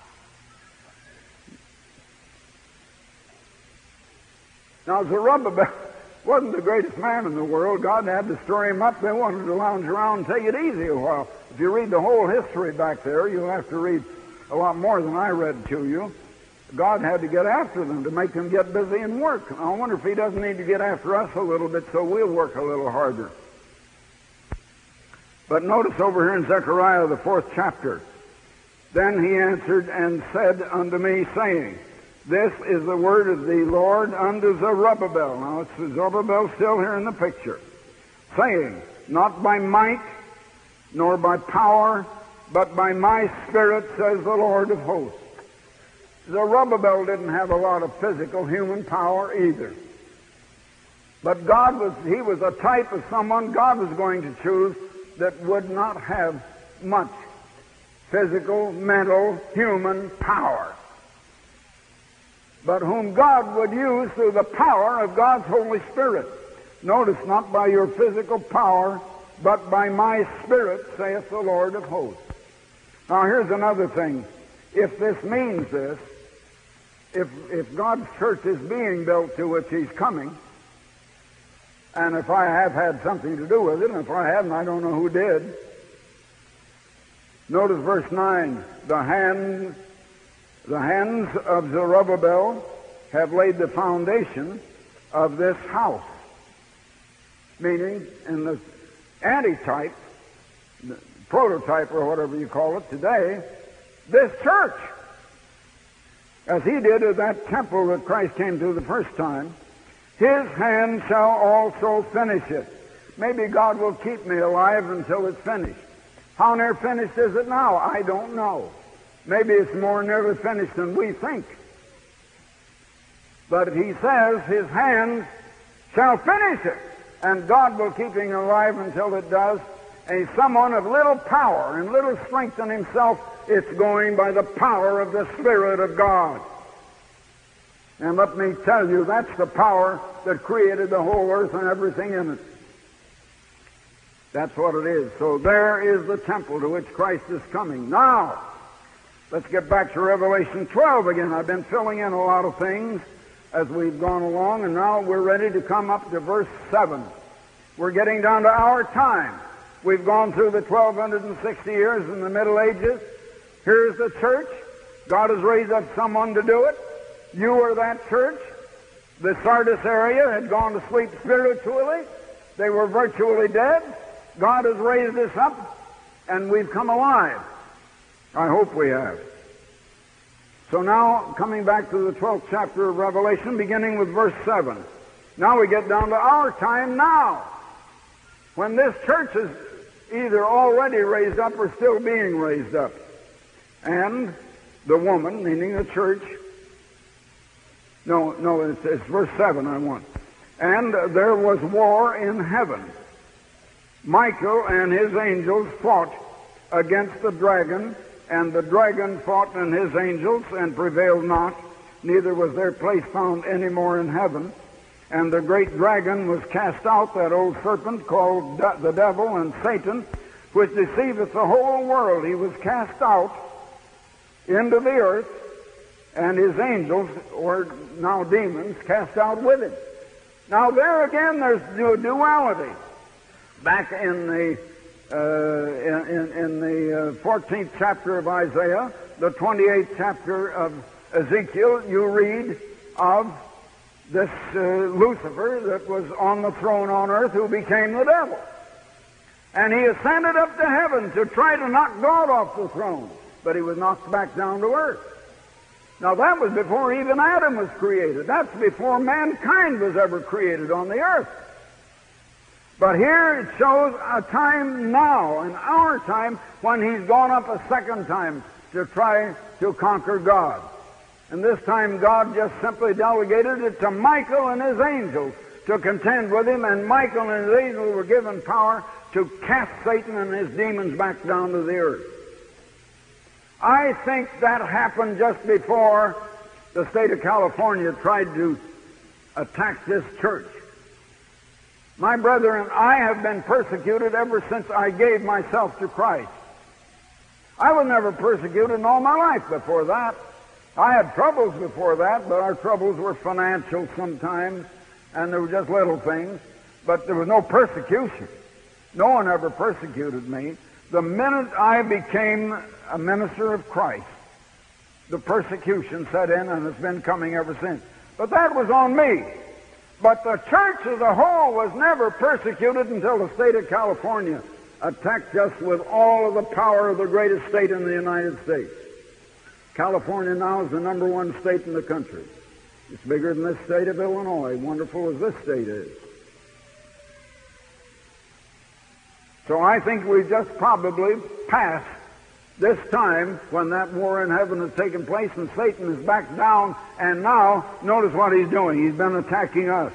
Now, Zerubbabel wasn't the greatest man in the world. God had to stir him up. They wanted to lounge around and take it easy a while. If you read the whole history back there, you'll have to read a lot more than I read to you. God had to get after them to make them get busy and work. I wonder if he doesn't need to get after us a little bit so we'll work a little harder. But notice over here in Zechariah, the 4th chapter. Then he answered and said unto me, saying, this is the word of the Lord unto Zerubbabel. Now it's Zerubbabel still here in the picture. Saying, not by might, nor by power, but by my Spirit, says the Lord of hosts. Zerubbabel didn't have a lot of physical human power either. But he was a type of someone God was going to choose that would not have much physical, mental, human power, but whom God would use through the power of God's Holy Spirit. Notice, not by your physical power, but by my Spirit, saith the Lord of hosts. Now here's another thing. If this means this, if God's church is being built to which he's coming, and if I have had something to do with it, and if I haven't, I don't know who did. Notice verse 9. The hands of Zerubbabel have laid the foundation of this house. Meaning, in the antitype, the prototype or whatever you call it today, this church. As he did at that temple that Christ came to the first time, his hand shall also finish it. Maybe God will keep me alive until it's finished. How near finished is it now? I don't know. Maybe it's more nearly finished than we think. But he says his hand shall finish it, and God will keep him alive until it does. And he's someone of little power and little strength in himself. It's going by the power of the Spirit of God. And let me tell you, that's the power that created the whole earth and everything in it. That's what it is. So there is the temple to which Christ is coming. Now, let's get back to Revelation 12 again. I've been filling in a lot of things as we've gone along, and now we're ready to come up to verse 7. We're getting down to our time. We've gone through the 1260 years in the Middle Ages. Here's the church. God has raised up someone to do it. You are that church. The Sardis area had gone to sleep spiritually. They were virtually dead. God has raised us up, and we've come alive. I hope we have. So now, coming back to the 12th chapter of Revelation, beginning with verse 7. Now we get down to our time now, when this church is either already raised up or still being raised up. And the woman, meaning the church, it's verse 7 I want. And there was war in heaven. Michael and his angels fought against the dragon, and the dragon fought and his angels, and prevailed not, neither was their place found any more in heaven. And the great dragon was cast out, that old serpent called the devil and Satan, which deceiveth the whole world. He was cast out into the earth, and his angels, or now demons, cast out with him. Now there again, there's duality. Back in the 14th chapter of Isaiah, the 28th chapter of Ezekiel, you read of this Lucifer that was on the throne on earth, who became the devil. And he ascended up to heaven to try to knock God off the throne, but he was knocked back down to earth. Now that was before even Adam was created. That's before mankind was ever created on the earth. But here it shows a time now, in our time, when he's gone up a second time to try to conquer God. And this time God just simply delegated it to Michael and his angels to contend with him, and Michael and his angels were given power to cast Satan and his demons back down to the earth. I think that happened just before the state of California tried to attack this church. My brethren, I have been persecuted ever since I gave myself to Christ. I was never persecuted in all my life before that. I had troubles before that, but our troubles were financial sometimes, and there were just little things, but there was no persecution. No one ever persecuted me. The minute I became a minister of Christ, the persecution set in, and it's been coming ever since. But that was on me. But the church as a whole was never persecuted until the state of California attacked us with all of the power of the greatest state in the United States. California now is the number one state in the country. It's bigger than this state of Illinois, wonderful as this state is. So I think we've just probably passed this time when that war in heaven has taken place and Satan is back down, and now notice what he's doing. He's been attacking us.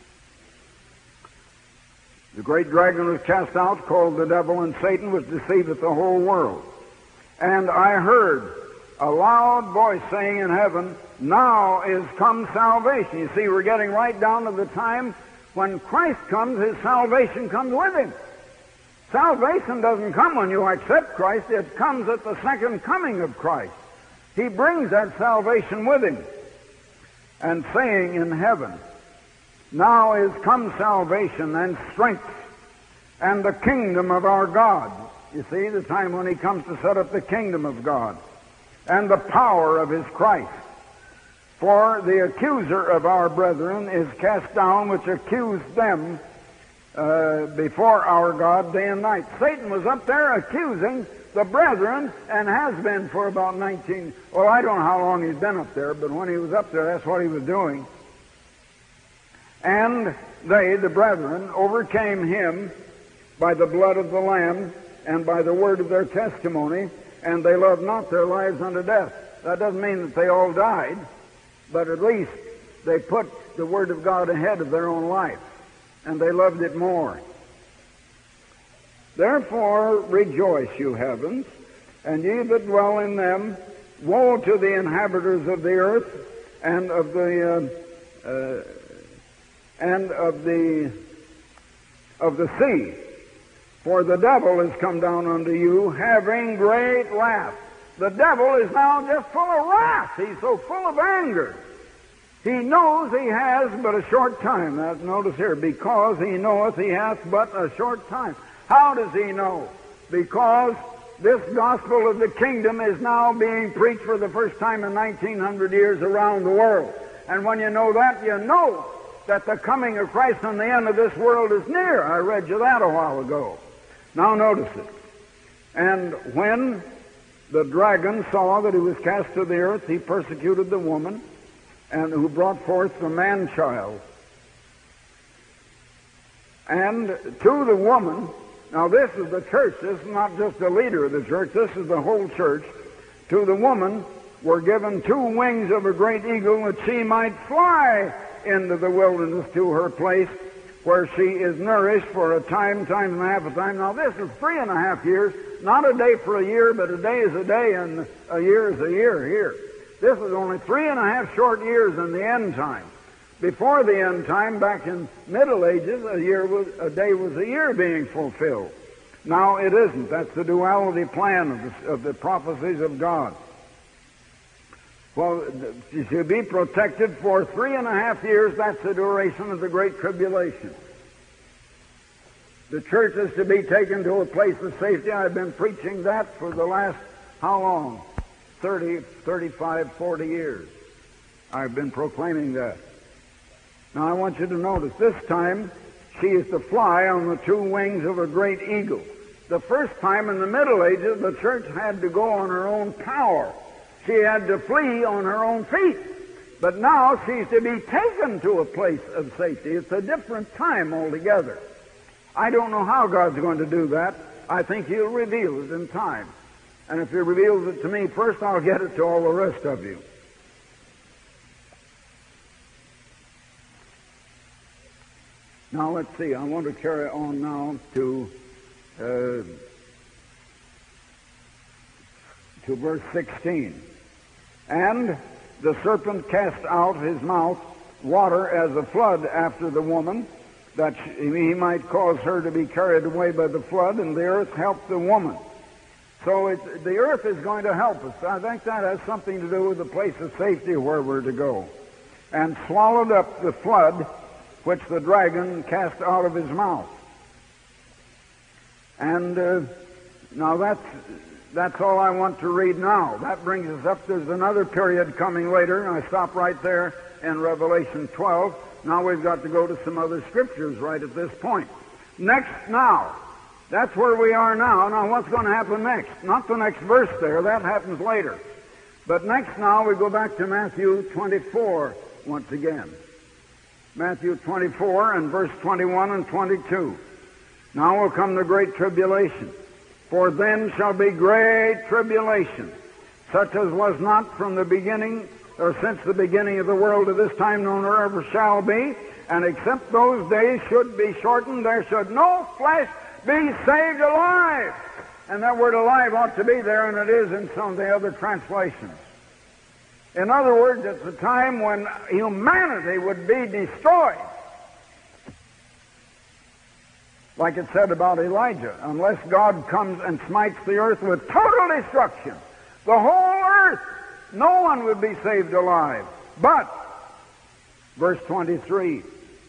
The great dragon was cast out, called the devil and Satan, which deceiveth the whole world. And I heard a loud voice saying in heaven, now is come salvation. You see, we're getting right down to the time when Christ comes, his salvation comes with him. Salvation doesn't come when you accept Christ. It comes at the second coming of Christ. He brings that salvation with him. And saying in heaven, now is come salvation and strength and the kingdom of our God. You see, the time when he comes to set up the kingdom of God and the power of his Christ. For the accuser of our brethren is cast down, which accused them before our God day and night. Satan was up there accusing the brethren, and has been for about I don't know how long he's been up there, but when he was up there, that's what he was doing. And they, the brethren, overcame him by the blood of the Lamb and by the word of their testimony, and they loved not their lives unto death. That doesn't mean that they all died, but at least they put the word of God ahead of their own life, and they loved it more. Therefore rejoice, you heavens, and ye that dwell in them. Woe to the inhabitants of the earth, and of the sea. For the devil is come down unto you, having great wrath. The devil is now just full of wrath. He's so full of anger. He knows he has but a short time. Now, notice here, because he knoweth he hath but a short time. How does he know? Because this gospel of the kingdom is now being preached for the first time in 1900 years around the world. And when you know that, you know that the coming of Christ and the end of this world is near. I read you that a while ago. Now notice it. And when the dragon saw that he was cast to the earth, he persecuted the woman, and who brought forth the man-child. And to the woman, now this is the church, this is not just the leader of the church, this is the whole church. To the woman were given 2 wings of a great eagle, that she might fly into the wilderness to her place, where she is nourished for a time, time and a half a time. Now this is 3.5 years, not a day for a year, but a day is a day and a year is a year here. This is only 3.5 short years in the end time. Before the end time, back in Middle Ages, a day was a year being fulfilled. Now it isn't. That's the duality plan of the prophecies of God. Well, to be protected for 3.5 years, that's the duration of the Great Tribulation. The church is to be taken to a place of safety. I've been preaching that for the last, how long? 30, 35, 40 years. I've been proclaiming that. Now I want you to notice, this time she is to fly on the 2 wings of a great eagle. The first time in the Middle Ages, the church had to go on her own power. She had to flee on her own feet. But now she's to be taken to a place of safety. It's a different time altogether. I don't know how God's going to do that. I think He'll reveal it in time. And if He reveals it to me first, I'll get it to all the rest of you. Now let's see. I want to carry on now to verse 16. And the serpent cast out his mouth water as a flood after the woman, that he might cause her to be carried away by the flood, and the earth helped the woman. So the earth is going to help us. I think that has something to do with the place of safety where we're to go. And swallowed up the flood which the dragon cast out of his mouth. And now that's all I want to read now. That brings us up. There's another period coming later, and I stop right there in Revelation 12. Now we've got to go to some other scriptures right at this point. Next now. That's where we are now. Now what's going to happen next? Not the next verse there. That happens later. But next now we go back to Matthew 24 once again. Matthew 24 and verse 21 and 22. Now will come the great tribulation. For then shall be great tribulation, such as was not from the beginning, or since the beginning of the world to this time, nor ever shall be. And except those days should be shortened, there should no flesh be saved alive. And that word alive ought to be there, and it is in some of the other translations. In other words, it's a time when humanity would be destroyed. Like it said about Elijah, unless God comes and smites the earth with total destruction, the whole earth, no one would be saved alive. But, verse 23.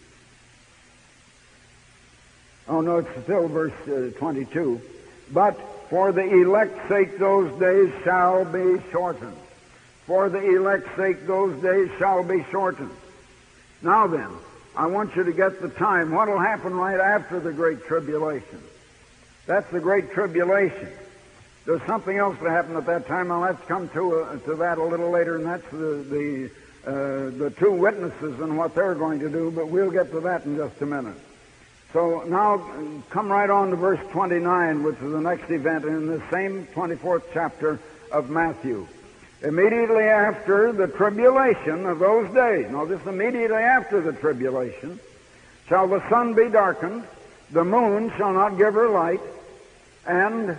Oh no, it's still verse 22. But for the elect's sake those days shall be shortened. For the elect's sake those days shall be shortened. Now then, I want you to get the time. What will happen right after the Great Tribulation? That's the Great Tribulation. There's something else to happen at that time. I'll have to come to that a little later, and that's the 2 witnesses and what they're going to do, but we'll get to that in just a minute. So now come right on to verse 29, which is the next event in the same 24th chapter of Matthew. Immediately after the tribulation of those days, now this immediately after the tribulation, shall the sun be darkened, the moon shall not give her light, and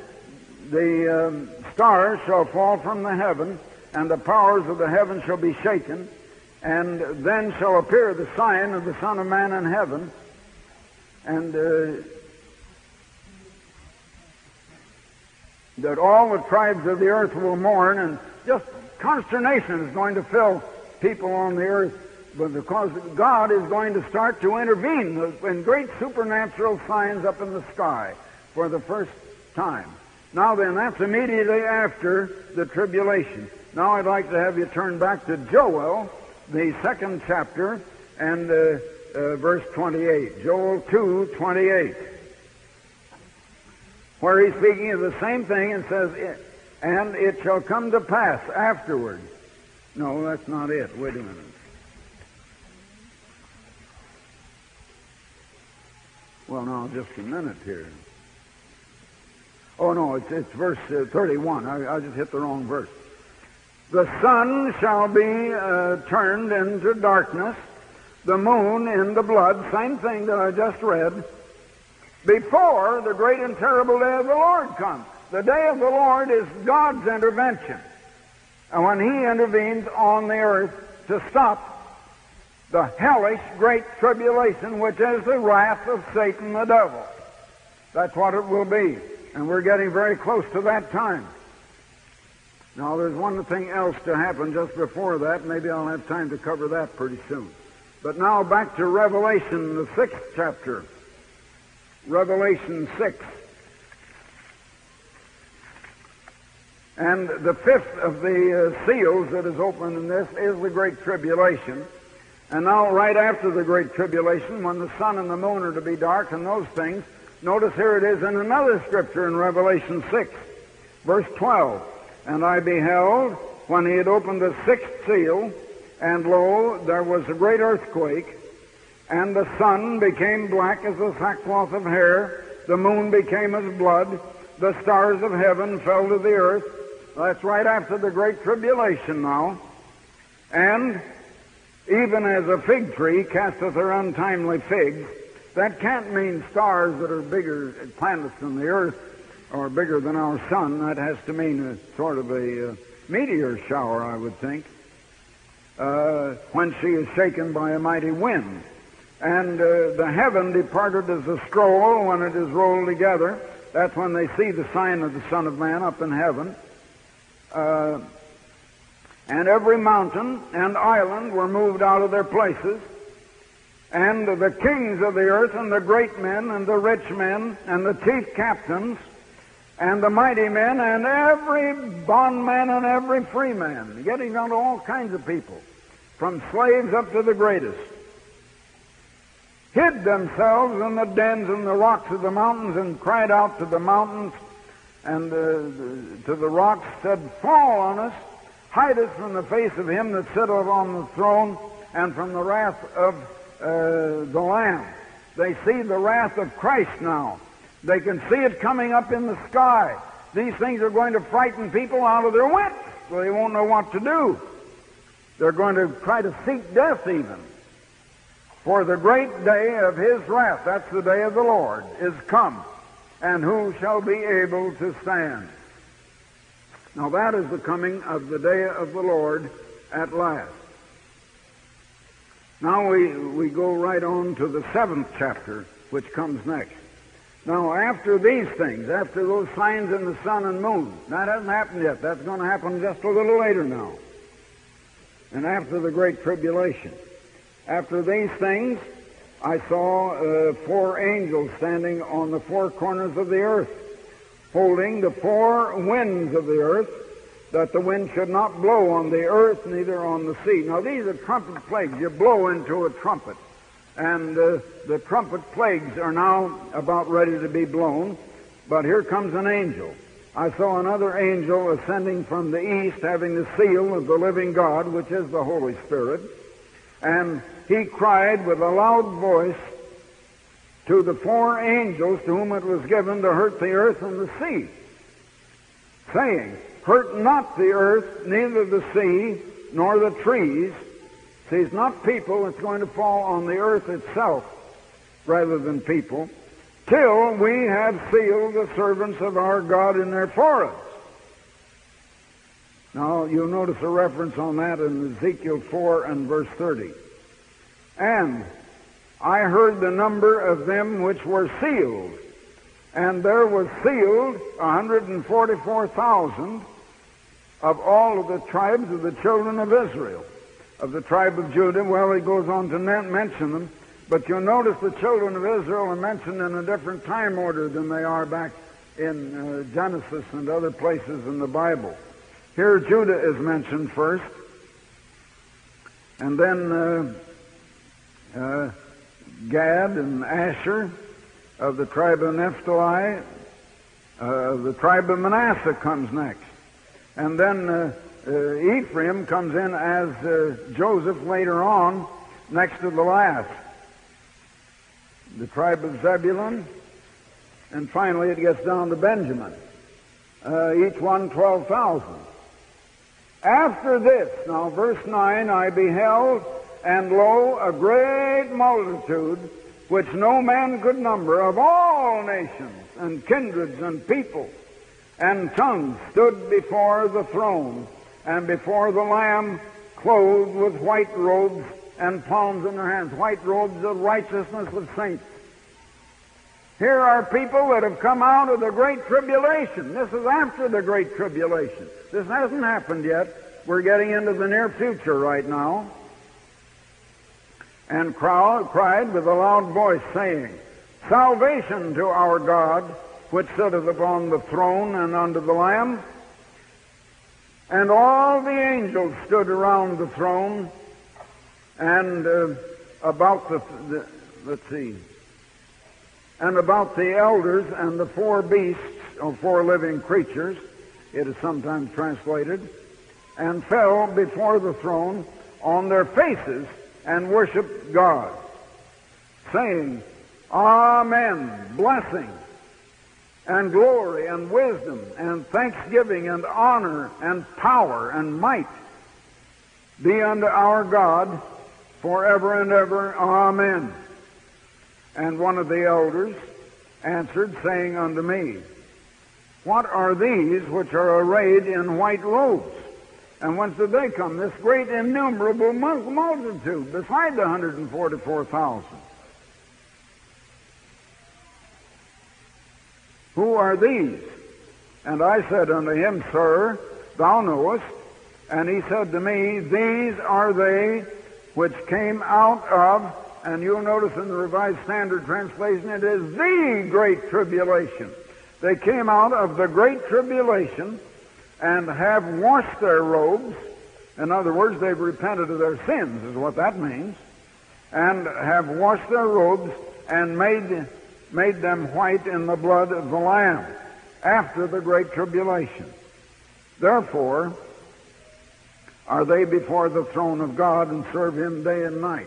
the stars shall fall from the heaven, and the powers of the heaven shall be shaken. And then shall appear the sign of the Son of Man in heaven, and that all the tribes of the earth will mourn, and just consternation is going to fill people on the earth, but because God is going to start to intervene in great supernatural signs up in the sky for the first time. Now then, that's immediately after the tribulation. Now I'd like to have you turn back to Joel, the 2nd chapter, and verse 28. Joel 2:28. Where he's speaking of the same thing and says, and it shall come to pass afterward. No, that's not it. Wait a minute. Well, no, just a minute here. Oh, no, it's verse 31. I just hit the wrong verse. The sun shall be turned into darkness, the moon into blood, same thing that I just read, before the great and terrible day of the Lord comes. The day of the Lord is God's intervention. And when He intervenes on the earth to stop the hellish great tribulation, which is the wrath of Satan the devil. That's what it will be. And we're getting very close to that time. Now, there's one thing else to happen just before that. Maybe I'll have time to cover that pretty soon. But now back to Revelation, the 6th chapter. Revelation 6. And the 5th of the seals that is opened in this is the Great Tribulation. And now, right after the Great Tribulation, when the sun and the moon are to be dark and those things, notice here it is in another scripture in Revelation 6, verse 12. And I beheld, when he had opened the 6th seal, and lo, there was a great earthquake, and the sun became black as the sackcloth of hair, the moon became as blood, the stars of heaven fell to the earth. That's right after the Great Tribulation now. And even as a fig tree casteth her untimely figs, that can't mean stars that are bigger planets than the earth, or bigger than our sun. That has to mean a sort of a meteor shower, I would think, when she is shaken by a mighty wind. And the heaven departed as a scroll when it is rolled together. That's when they see the sign of the Son of Man up in heaven. And every mountain and island were moved out of their places. And the kings of the earth and the great men and the rich men and the chief captains and the mighty men and every bondman and every free man, getting down to all kinds of people, from slaves up to the greatest, hid themselves in the dens and the rocks of the mountains and cried out to the mountains and to the rocks, said, fall on us, hide us from the face of him that sitteth on the throne and from the wrath of the Lamb. They see the wrath of Christ now. They can see it coming up in the sky. These things are going to frighten people out of their wits, so they won't know what to do. They're going to try to seek death even. For the great day of His wrath, that's the day of the Lord, is come. And who shall be able to stand? Now that is the coming of the day of the Lord at last. Now we go right on to the 7th chapter, which comes next. Now after these things, after those signs in the sun and moon, that hasn't happened yet. That's going to happen just a little later now. And after the Great Tribulation. After these things, I saw 4 angels standing on the 4 corners of the earth, holding the 4 winds of the earth, that the wind should not blow on the earth, neither on the sea. Now these are trumpet plagues. You blow into a trumpet. And the trumpet plagues are now about ready to be blown. But here comes an angel. I saw another angel ascending from the east, having the seal of the living God, which is the Holy Spirit. And he cried with a loud voice to the 4 angels to whom it was given to hurt the earth and the sea, saying, hurt not the earth, neither the sea, nor the trees. See, it's not people, it's going to fall on the earth itself rather than people, till we have sealed the servants of our God in their foreheads. Now, you'll notice a reference on that in Ezekiel 4 and verse 30. And I heard the number of them which were sealed, and there was sealed 144,000 of all of the tribes of the children of Israel. Of the tribe of Judah, well, he goes on to mention them, but you'll notice the children of Israel are mentioned in a different time order than they are back in Genesis and other places in the Bible. Here Judah is mentioned first, and then Gad and Asher of the tribe of Naphtali. The tribe of Manasseh comes next. And then Ephraim comes in as Joseph later on, next to the last. The tribe of Zebulun, and finally it gets down to Benjamin. Each one 12,000. After this, now verse 9, I beheld, and lo, a great multitude, which no man could number, of all nations, and kindreds, and peoples, and tongues, stood before the throne, and before the Lamb, clothed with white robes, and palms in their hands. White robes of righteousness of saints. Here are people that have come out of the Great Tribulation. This is after the Great Tribulation. This hasn't happened yet. We're getting into the near future right now. And cried with a loud voice, saying, Salvation to our God, which sitteth upon the throne and unto the Lamb. And all the angels stood around the throne, and about and about the elders and the four beasts, or four living creatures, it is sometimes translated, and fell before the throne on their faces and worshiped God, saying, Amen, blessing and glory and wisdom and thanksgiving and honor and power and might be unto our God forever and ever. Amen. And one of the elders answered, saying unto me, What are these which are arrayed in white robes? And whence did they come? This great innumerable multitude, beside the 144,000. Who are these? And I said unto him, Sir, thou knowest. And he said to me, These are they which came out of, and you'll notice in the Revised Standard Translation, it is the Great Tribulation. They came out of the Great Tribulation and have washed their robes. In other words, they've repented of their sins, is what that means. And have washed their robes and made them white in the blood of the Lamb after the Great Tribulation. Therefore are they before the throne of God and serve Him day and night.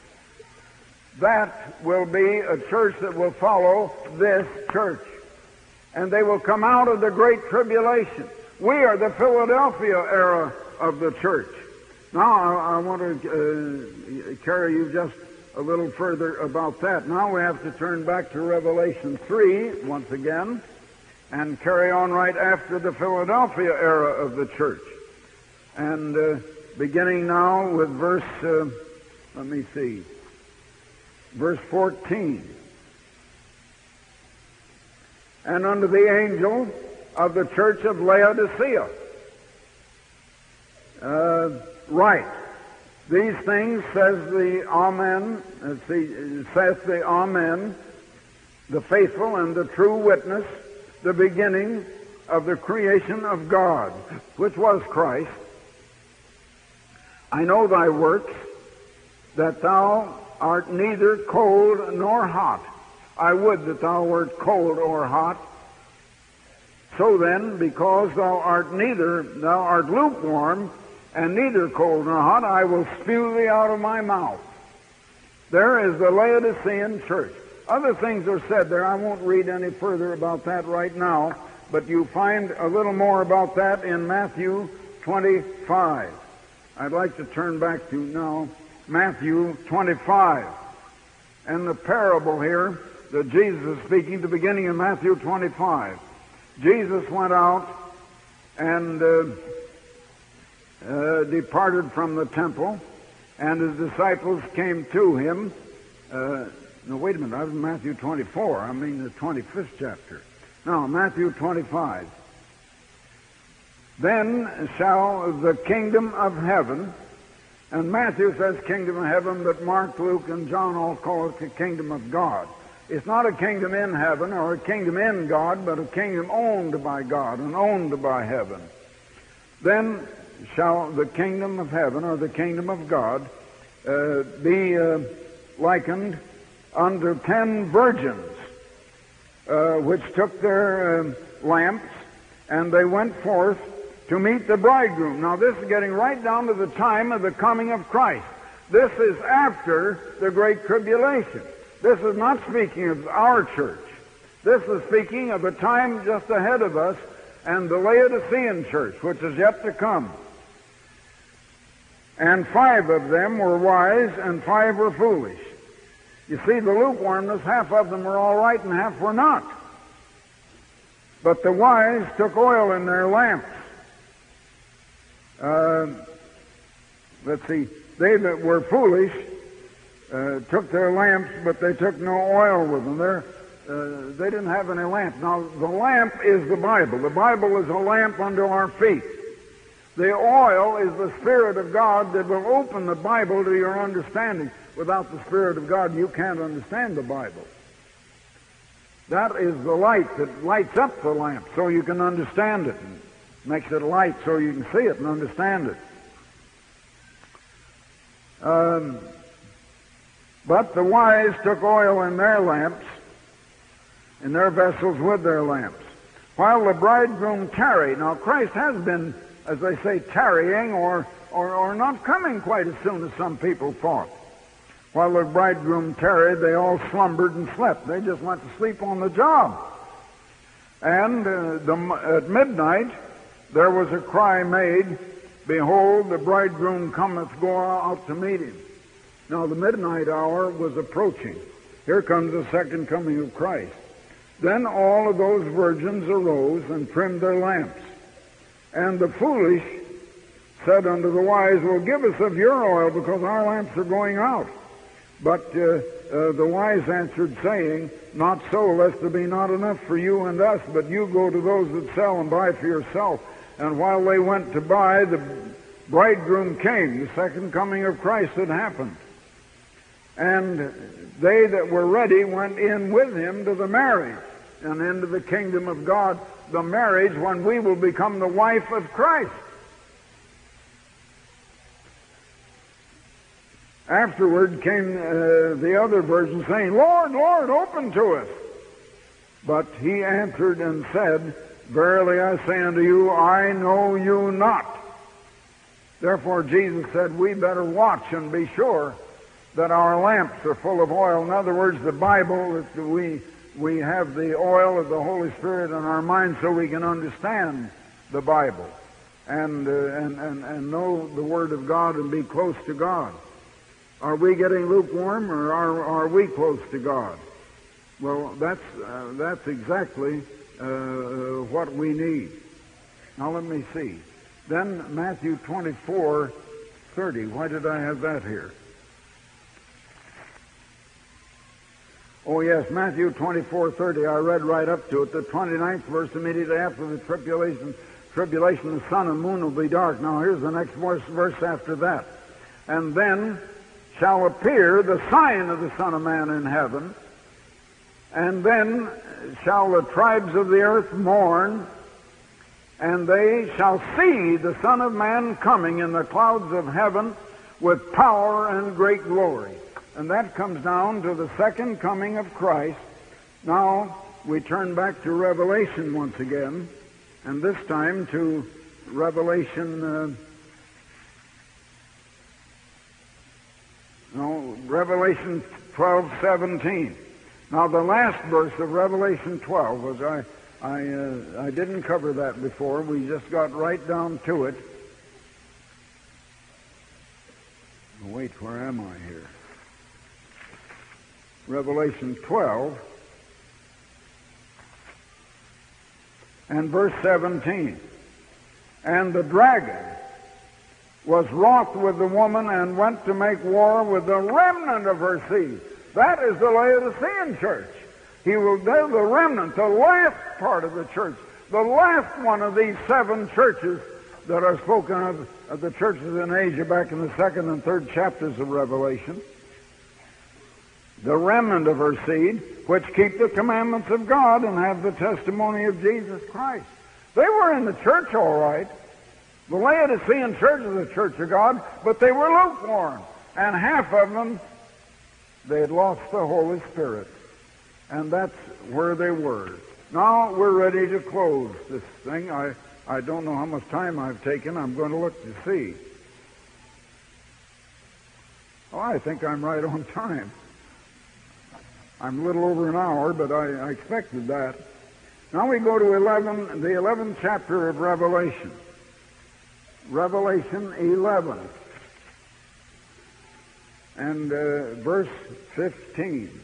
That will be a church that will follow this church. And they will come out of the Great Tribulation. We are the Philadelphia era of the church. Now, I want to carry you just a little further about that. Now we have to turn back to Revelation 3 once again and carry on right after the Philadelphia era of the church. And beginning now with verse 14. And unto the angel of the church of Laodicea, write, these things says the Amen, saith the Amen, the faithful and the true witness, the beginning of the creation of God, which was Christ. I know thy works, that thou art neither cold nor hot. I would that thou wert cold or hot. So then, because thou art lukewarm, and neither cold nor hot, I will spew thee out of my mouth. There is the Laodicean church. Other things are said there. I won't read any further about that right now, but you find a little more about that in Matthew 25. I'd like to turn back to now Matthew 25. And the parable here that Jesus is speaking, the beginning of Matthew 25. Jesus went out and departed from the temple, and his disciples came to him. No, wait a minute. I was in Matthew 24. I mean the 25th chapter. No, Matthew 25. Then shall the kingdom of heaven, and Matthew says kingdom of heaven, but Mark, Luke, and John all call it the kingdom of God. It's not a kingdom in heaven or a kingdom in God, but a kingdom owned by God and owned by heaven. Then shall the kingdom of heaven or the kingdom of God be likened unto 10 virgins, which took their lamps, and they went forth to meet the bridegroom. Now this is getting right down to the time of the coming of Christ. This is after the Great Tribulation. This is not speaking of our church. This is speaking of a time just ahead of us and the Laodicean church, which is yet to come. And 5 of them were wise and 5 were foolish. You see, the lukewarmness, half of them were all right and half were not. But the wise took oil in their lamps. Let's see, they that were foolish took their lamps, but they took no oil with them. They didn't have any lamp. Now, the lamp is the Bible. The Bible is a lamp under our feet. The oil is the Spirit of God that will open the Bible to your understanding. Without the Spirit of God, you can't understand the Bible. That is the light that lights up the lamp so you can understand it. And makes it light so you can see it and understand it. But the wise took oil in their lamps, in their vessels with their lamps, while the bridegroom tarried. Now Christ has been, as they say, tarrying or not coming quite as soon as some people thought. While the bridegroom tarried, they all slumbered and slept. They just went to sleep on the job. And at midnight, there was a cry made, "Behold, the bridegroom cometh, go out to meet him." Now the midnight hour was approaching. Here comes the second coming of Christ. Then all of those virgins arose and trimmed their lamps. And the foolish said unto the wise, "Well, give us of your oil, because our lamps are going out." But the wise answered, saying, "Not so, lest there be not enough for you and us, but you go to those that sell and buy for yourself." And while they went to buy, the bridegroom came. The second coming of Christ had happened. And they that were ready went in with him to the marriage and into the kingdom of God, the marriage when we will become the wife of Christ. Afterward came the other virgin, saying, "Lord, Lord, open to us." But he answered and said, "Verily I say unto you, I know you not." Therefore Jesus said, we better watch and be sure that our lamps are full of oil. In other words, the Bible, that we have the oil of the Holy Spirit in our minds so we can understand the Bible and know the Word of God and be close to God. Are we getting lukewarm, or are we close to God? Well, that's exactly what we need. Now let me see. Then Matthew 24:30. Why did I have that here? Oh yes, Matthew 24:30. I read right up to it. The 29th verse, immediately after the tribulation, the sun and moon will be dark. Now here's the next verse after that. And then shall appear the sign of the Son of Man in heaven, and then shall the tribes of the earth mourn, and they shall see the Son of Man coming in the clouds of heaven with power and great glory. And that comes down to the second coming of Christ. Now we turn back to Revelation once again, and this time to Revelation 12:17. Now the last verse of Revelation 12 was, I didn't cover that before. We just got right down to it. Wait, where am I here? Revelation 12 and verse 17. And the dragon was wroth with the woman and went to make war with the remnant of her seed. That is the Laodicean church. They're the remnant, the last part of the church, the last one of these 7 churches that are spoken of the churches in Asia back in the 2nd and 3rd chapters of Revelation. The remnant of her seed, which keep the commandments of God and have the testimony of Jesus Christ. They were in the church all right. The Laodicean church is the church of God, but they were lukewarm. And half of them, they had lost the Holy Spirit. And that's where they were. Now we're ready to close this thing. I don't know how much time I've taken. I'm going to look to see. Oh, I think I'm right on time. I'm a little over an hour, but I expected that. Now we go to the 11th chapter of Revelation. Revelation 11 and verse 15.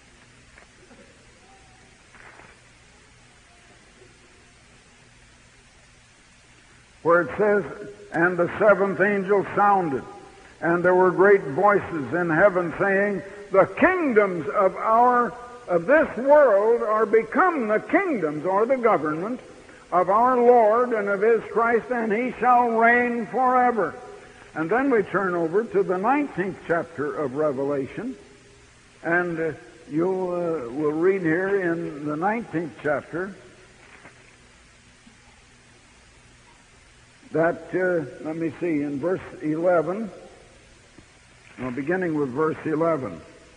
Where it says, "And the 7th angel sounded, and there were great voices in heaven saying, The kingdoms of this world are become the kingdoms," or the government, "of our Lord and of His Christ, and He shall reign forever." And then we turn over to the 19th chapter of Revelation, and we'll read here in the 19th chapter that, let me see, in verse 11, beginning with verse 11.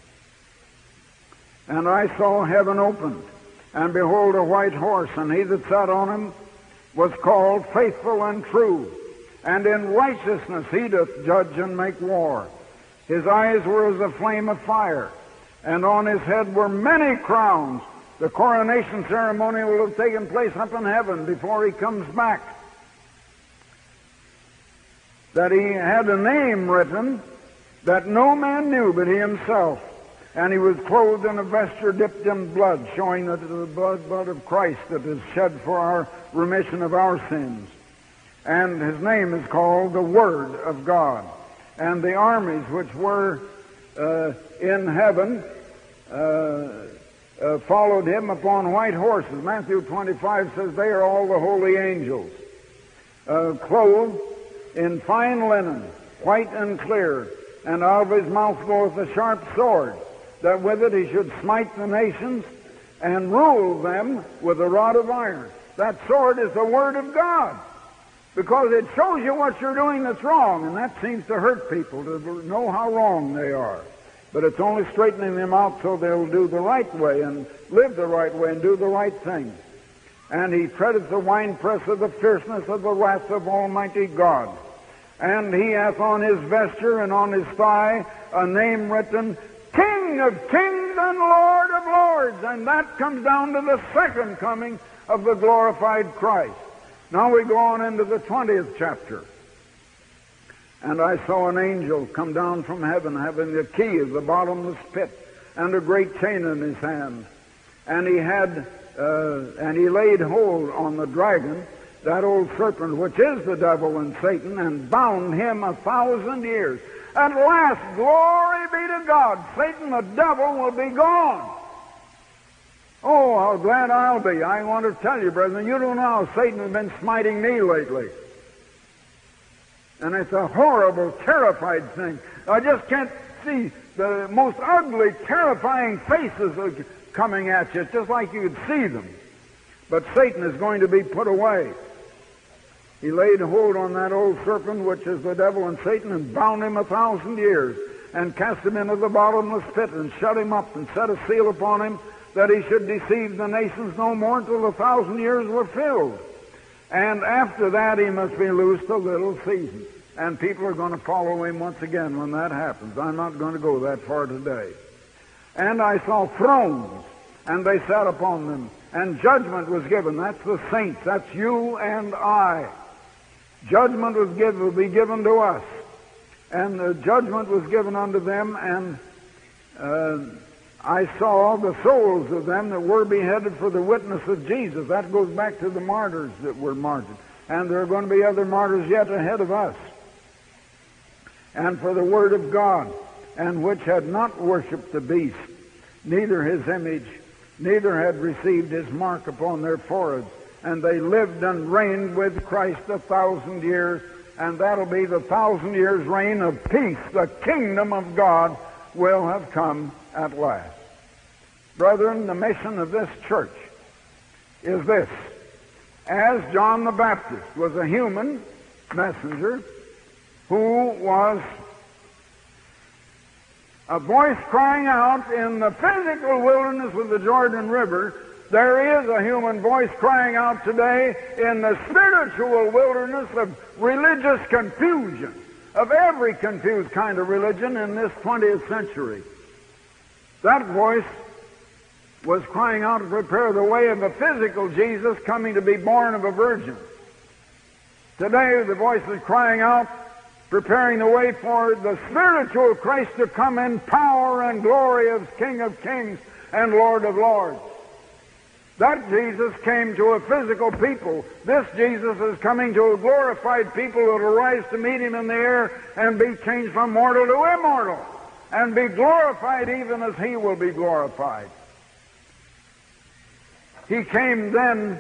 "And I saw heaven opened, and behold a white horse, and he that sat on him was called Faithful and True, and in righteousness he doth judge and make war. His eyes were as a flame of fire, and on his head were many crowns." The coronation ceremony will have taken place up in heaven before he comes back. "That he had a name written that no man knew but he himself. And he was clothed in a vesture dipped in blood, showing that it is the blood of Christ that is shed for our remission of our sins. And his name is called the Word of God. And the armies which were in heaven followed him upon white horses." Matthew 25 says they are all the holy angels, clothed in fine linen, white and clear. And out of his mouth goeth a sharp sword, that with it he should smite the nations and rule them with a rod of iron. That sword is the Word of God, because it shows you what you're doing that's wrong, and that seems to hurt people to know how wrong they are. But it's only straightening them out so they'll do the right way and live the right way and do the right thing. "And he treadeth the winepress of the fierceness of the wrath of Almighty God. And he hath on his vesture and on his thigh a name written, King of Kings and Lord of Lords." And that comes down to the second coming of the glorified Christ. Now we go on into the 20th chapter. "And I saw an angel come down from heaven, having the key of the bottomless pit, and a great chain in his hand. And he laid hold on the dragon, that old serpent, which is the devil and Satan, and bound him 1,000 years. At last, glory be to God, Satan the devil will be gone. Oh, how glad I'll be. I want to tell you, brethren, you don't know how Satan has been smiting me lately. And it's a horrible, terrified thing. I just can't see the most ugly, terrifying faces coming at you. It's just like you could see them. But Satan is going to be put away. He laid hold on that old serpent, which is the devil and Satan, and bound him 1,000 years, and cast him into the bottomless pit, and shut him up, and set a seal upon him, that he should deceive the nations no more until the 1,000 years were filled. And after that he must be loosed a little season. And people are going to follow him once again when that happens. I'm not going to go that far today. "And I saw thrones, and they sat upon them, and judgment was given." That's the saints. That's you and I. Judgment will be given to us. And the judgment was given unto them, and I saw the souls of them that were beheaded for the witness of Jesus. That goes back to the martyrs that were martyred. And there are going to be other martyrs yet ahead of us. and for the word of God, and which had not worshipped the beast, neither his image, neither had received his mark upon their foreheads. And they lived and reigned with Christ 1,000 years, and that'll be the 1,000 years reign of peace. The kingdom of God will have come at last. Brethren, the mission of this church is this. As John the Baptist was a human messenger who was a voice crying out in the physical wilderness of the Jordan River, there is a human voice crying out today in the spiritual wilderness of religious confusion, of every confused kind of religion in this 20th century. That voice was crying out to prepare the way of a physical Jesus coming to be born of a virgin. Today the voice is crying out, preparing the way for the spiritual Christ to come in power and glory as King of Kings and Lord of Lords. That Jesus came to a physical people. This Jesus is coming to a glorified people that will rise to meet him in the air and be changed from mortal to immortal and be glorified even as he will be glorified. He came then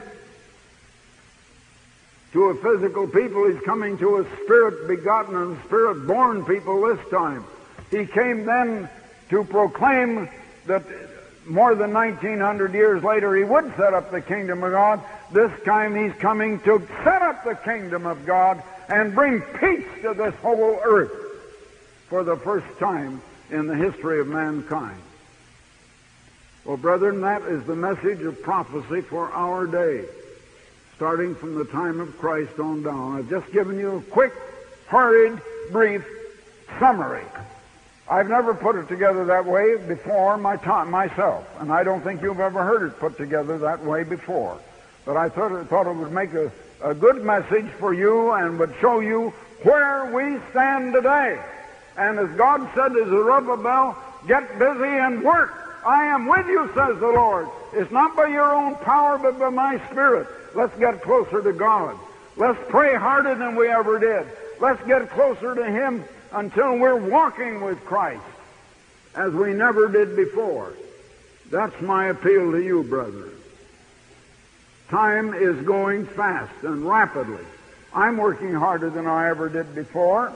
to a physical people. He's coming to a spirit-begotten and spirit-born people this time. He came then to proclaim that more than 1900 years later he would set up the kingdom of God. This time he's coming to set up the kingdom of God and bring peace to this whole earth for the first time in the history of mankind. Well, brethren, that is the message of prophecy for our day, starting from the time of Christ on down. I've just given you a quick, hurried, brief summary. I've never put it together that way before myself, and I don't think you've ever heard it put together that way before. But I thought it would make a good message for you and would show you where we stand today. And as God said to Zerubbabel, get busy and work. I am with you, says the Lord. It's not by your own power, but by my Spirit. Let's get closer to God. Let's pray harder than we ever did. Let's get closer to Him until we're walking with Christ as we never did before. That's my appeal to you, brethren. Time is going fast and rapidly. I'm working harder than I ever did before.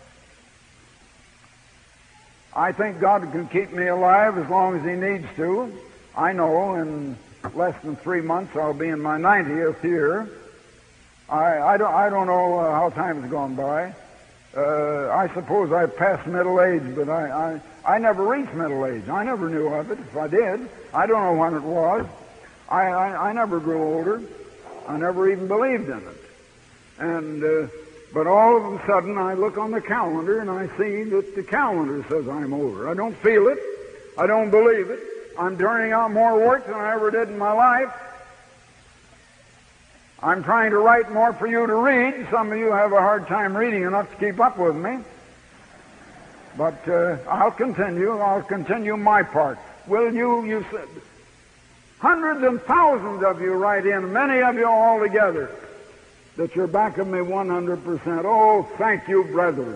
I think God can keep me alive as long as He needs to. I know in less than 3 months I'll be in my 90th year. I don't know how time's gone by. I suppose I've passed middle age, but I never reached middle age. I never knew of it. If I did, I don't know when it was. I never grew older. I never even believed in it. And but all of a sudden I look on the calendar and I see that the calendar says I'm older. I don't feel it. I don't believe it. I'm turning out more work than I ever did in my life. I'm trying to write more for you to read. Some of you have a hard time reading enough to keep up with me. But I'll continue my part. Will you? You said, hundreds and thousands of you write in, many of you all together, that you're back of me 100%. Oh, thank you, brethren.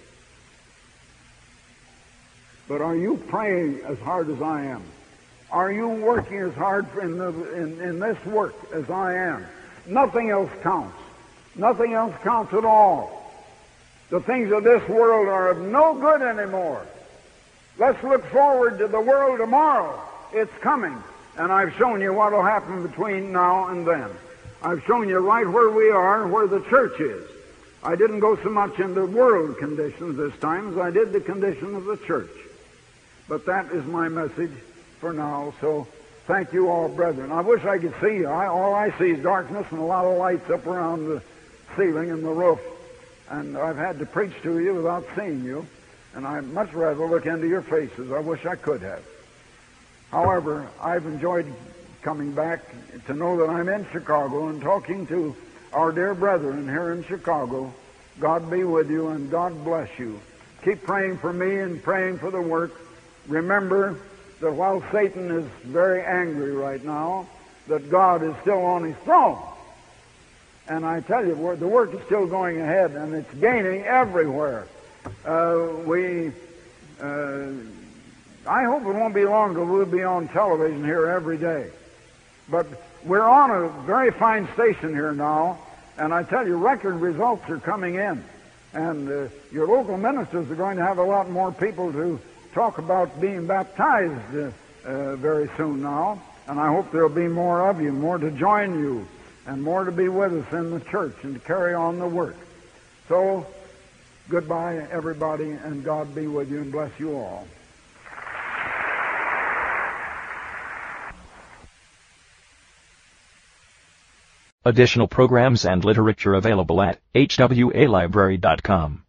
But are you praying as hard as I am? Are you working as hard in this work as I am? Nothing else counts. Nothing else counts at all. The things of this world are of no good anymore. Let's look forward to the world tomorrow. It's coming. And I've shown you what will happen between now and then. I've shown you right where we are and where the church is. I didn't go so much into world conditions this time as I did the condition of the church. But that is my message for now. So thank you all, brethren. I wish I could see you. All I see is darkness and a lot of lights up around the ceiling and the roof. And I've had to preach to you without seeing you. And I'd much rather look into your faces. I wish I could have. However, I've enjoyed coming back to know that I'm in Chicago and talking to our dear brethren here in Chicago. God be with you and God bless you. Keep praying for me and praying for the work. Remember that while Satan is very angry right now, that God is still on His throne. And I tell you, the work is still going ahead, and it's gaining everywhere. I hope it won't be long till we'll be on television here every day. But we're on a very fine station here now, and I tell you, record results are coming in. And your local ministers are going to have a lot more people to talk about being baptized very soon now. And I hope there'll be more of you, more to join you, and more to be with us in the church and to carry on the work. So, goodbye, everybody, and God be with you and bless you all. Additional programs and literature available at hwalibrary.com.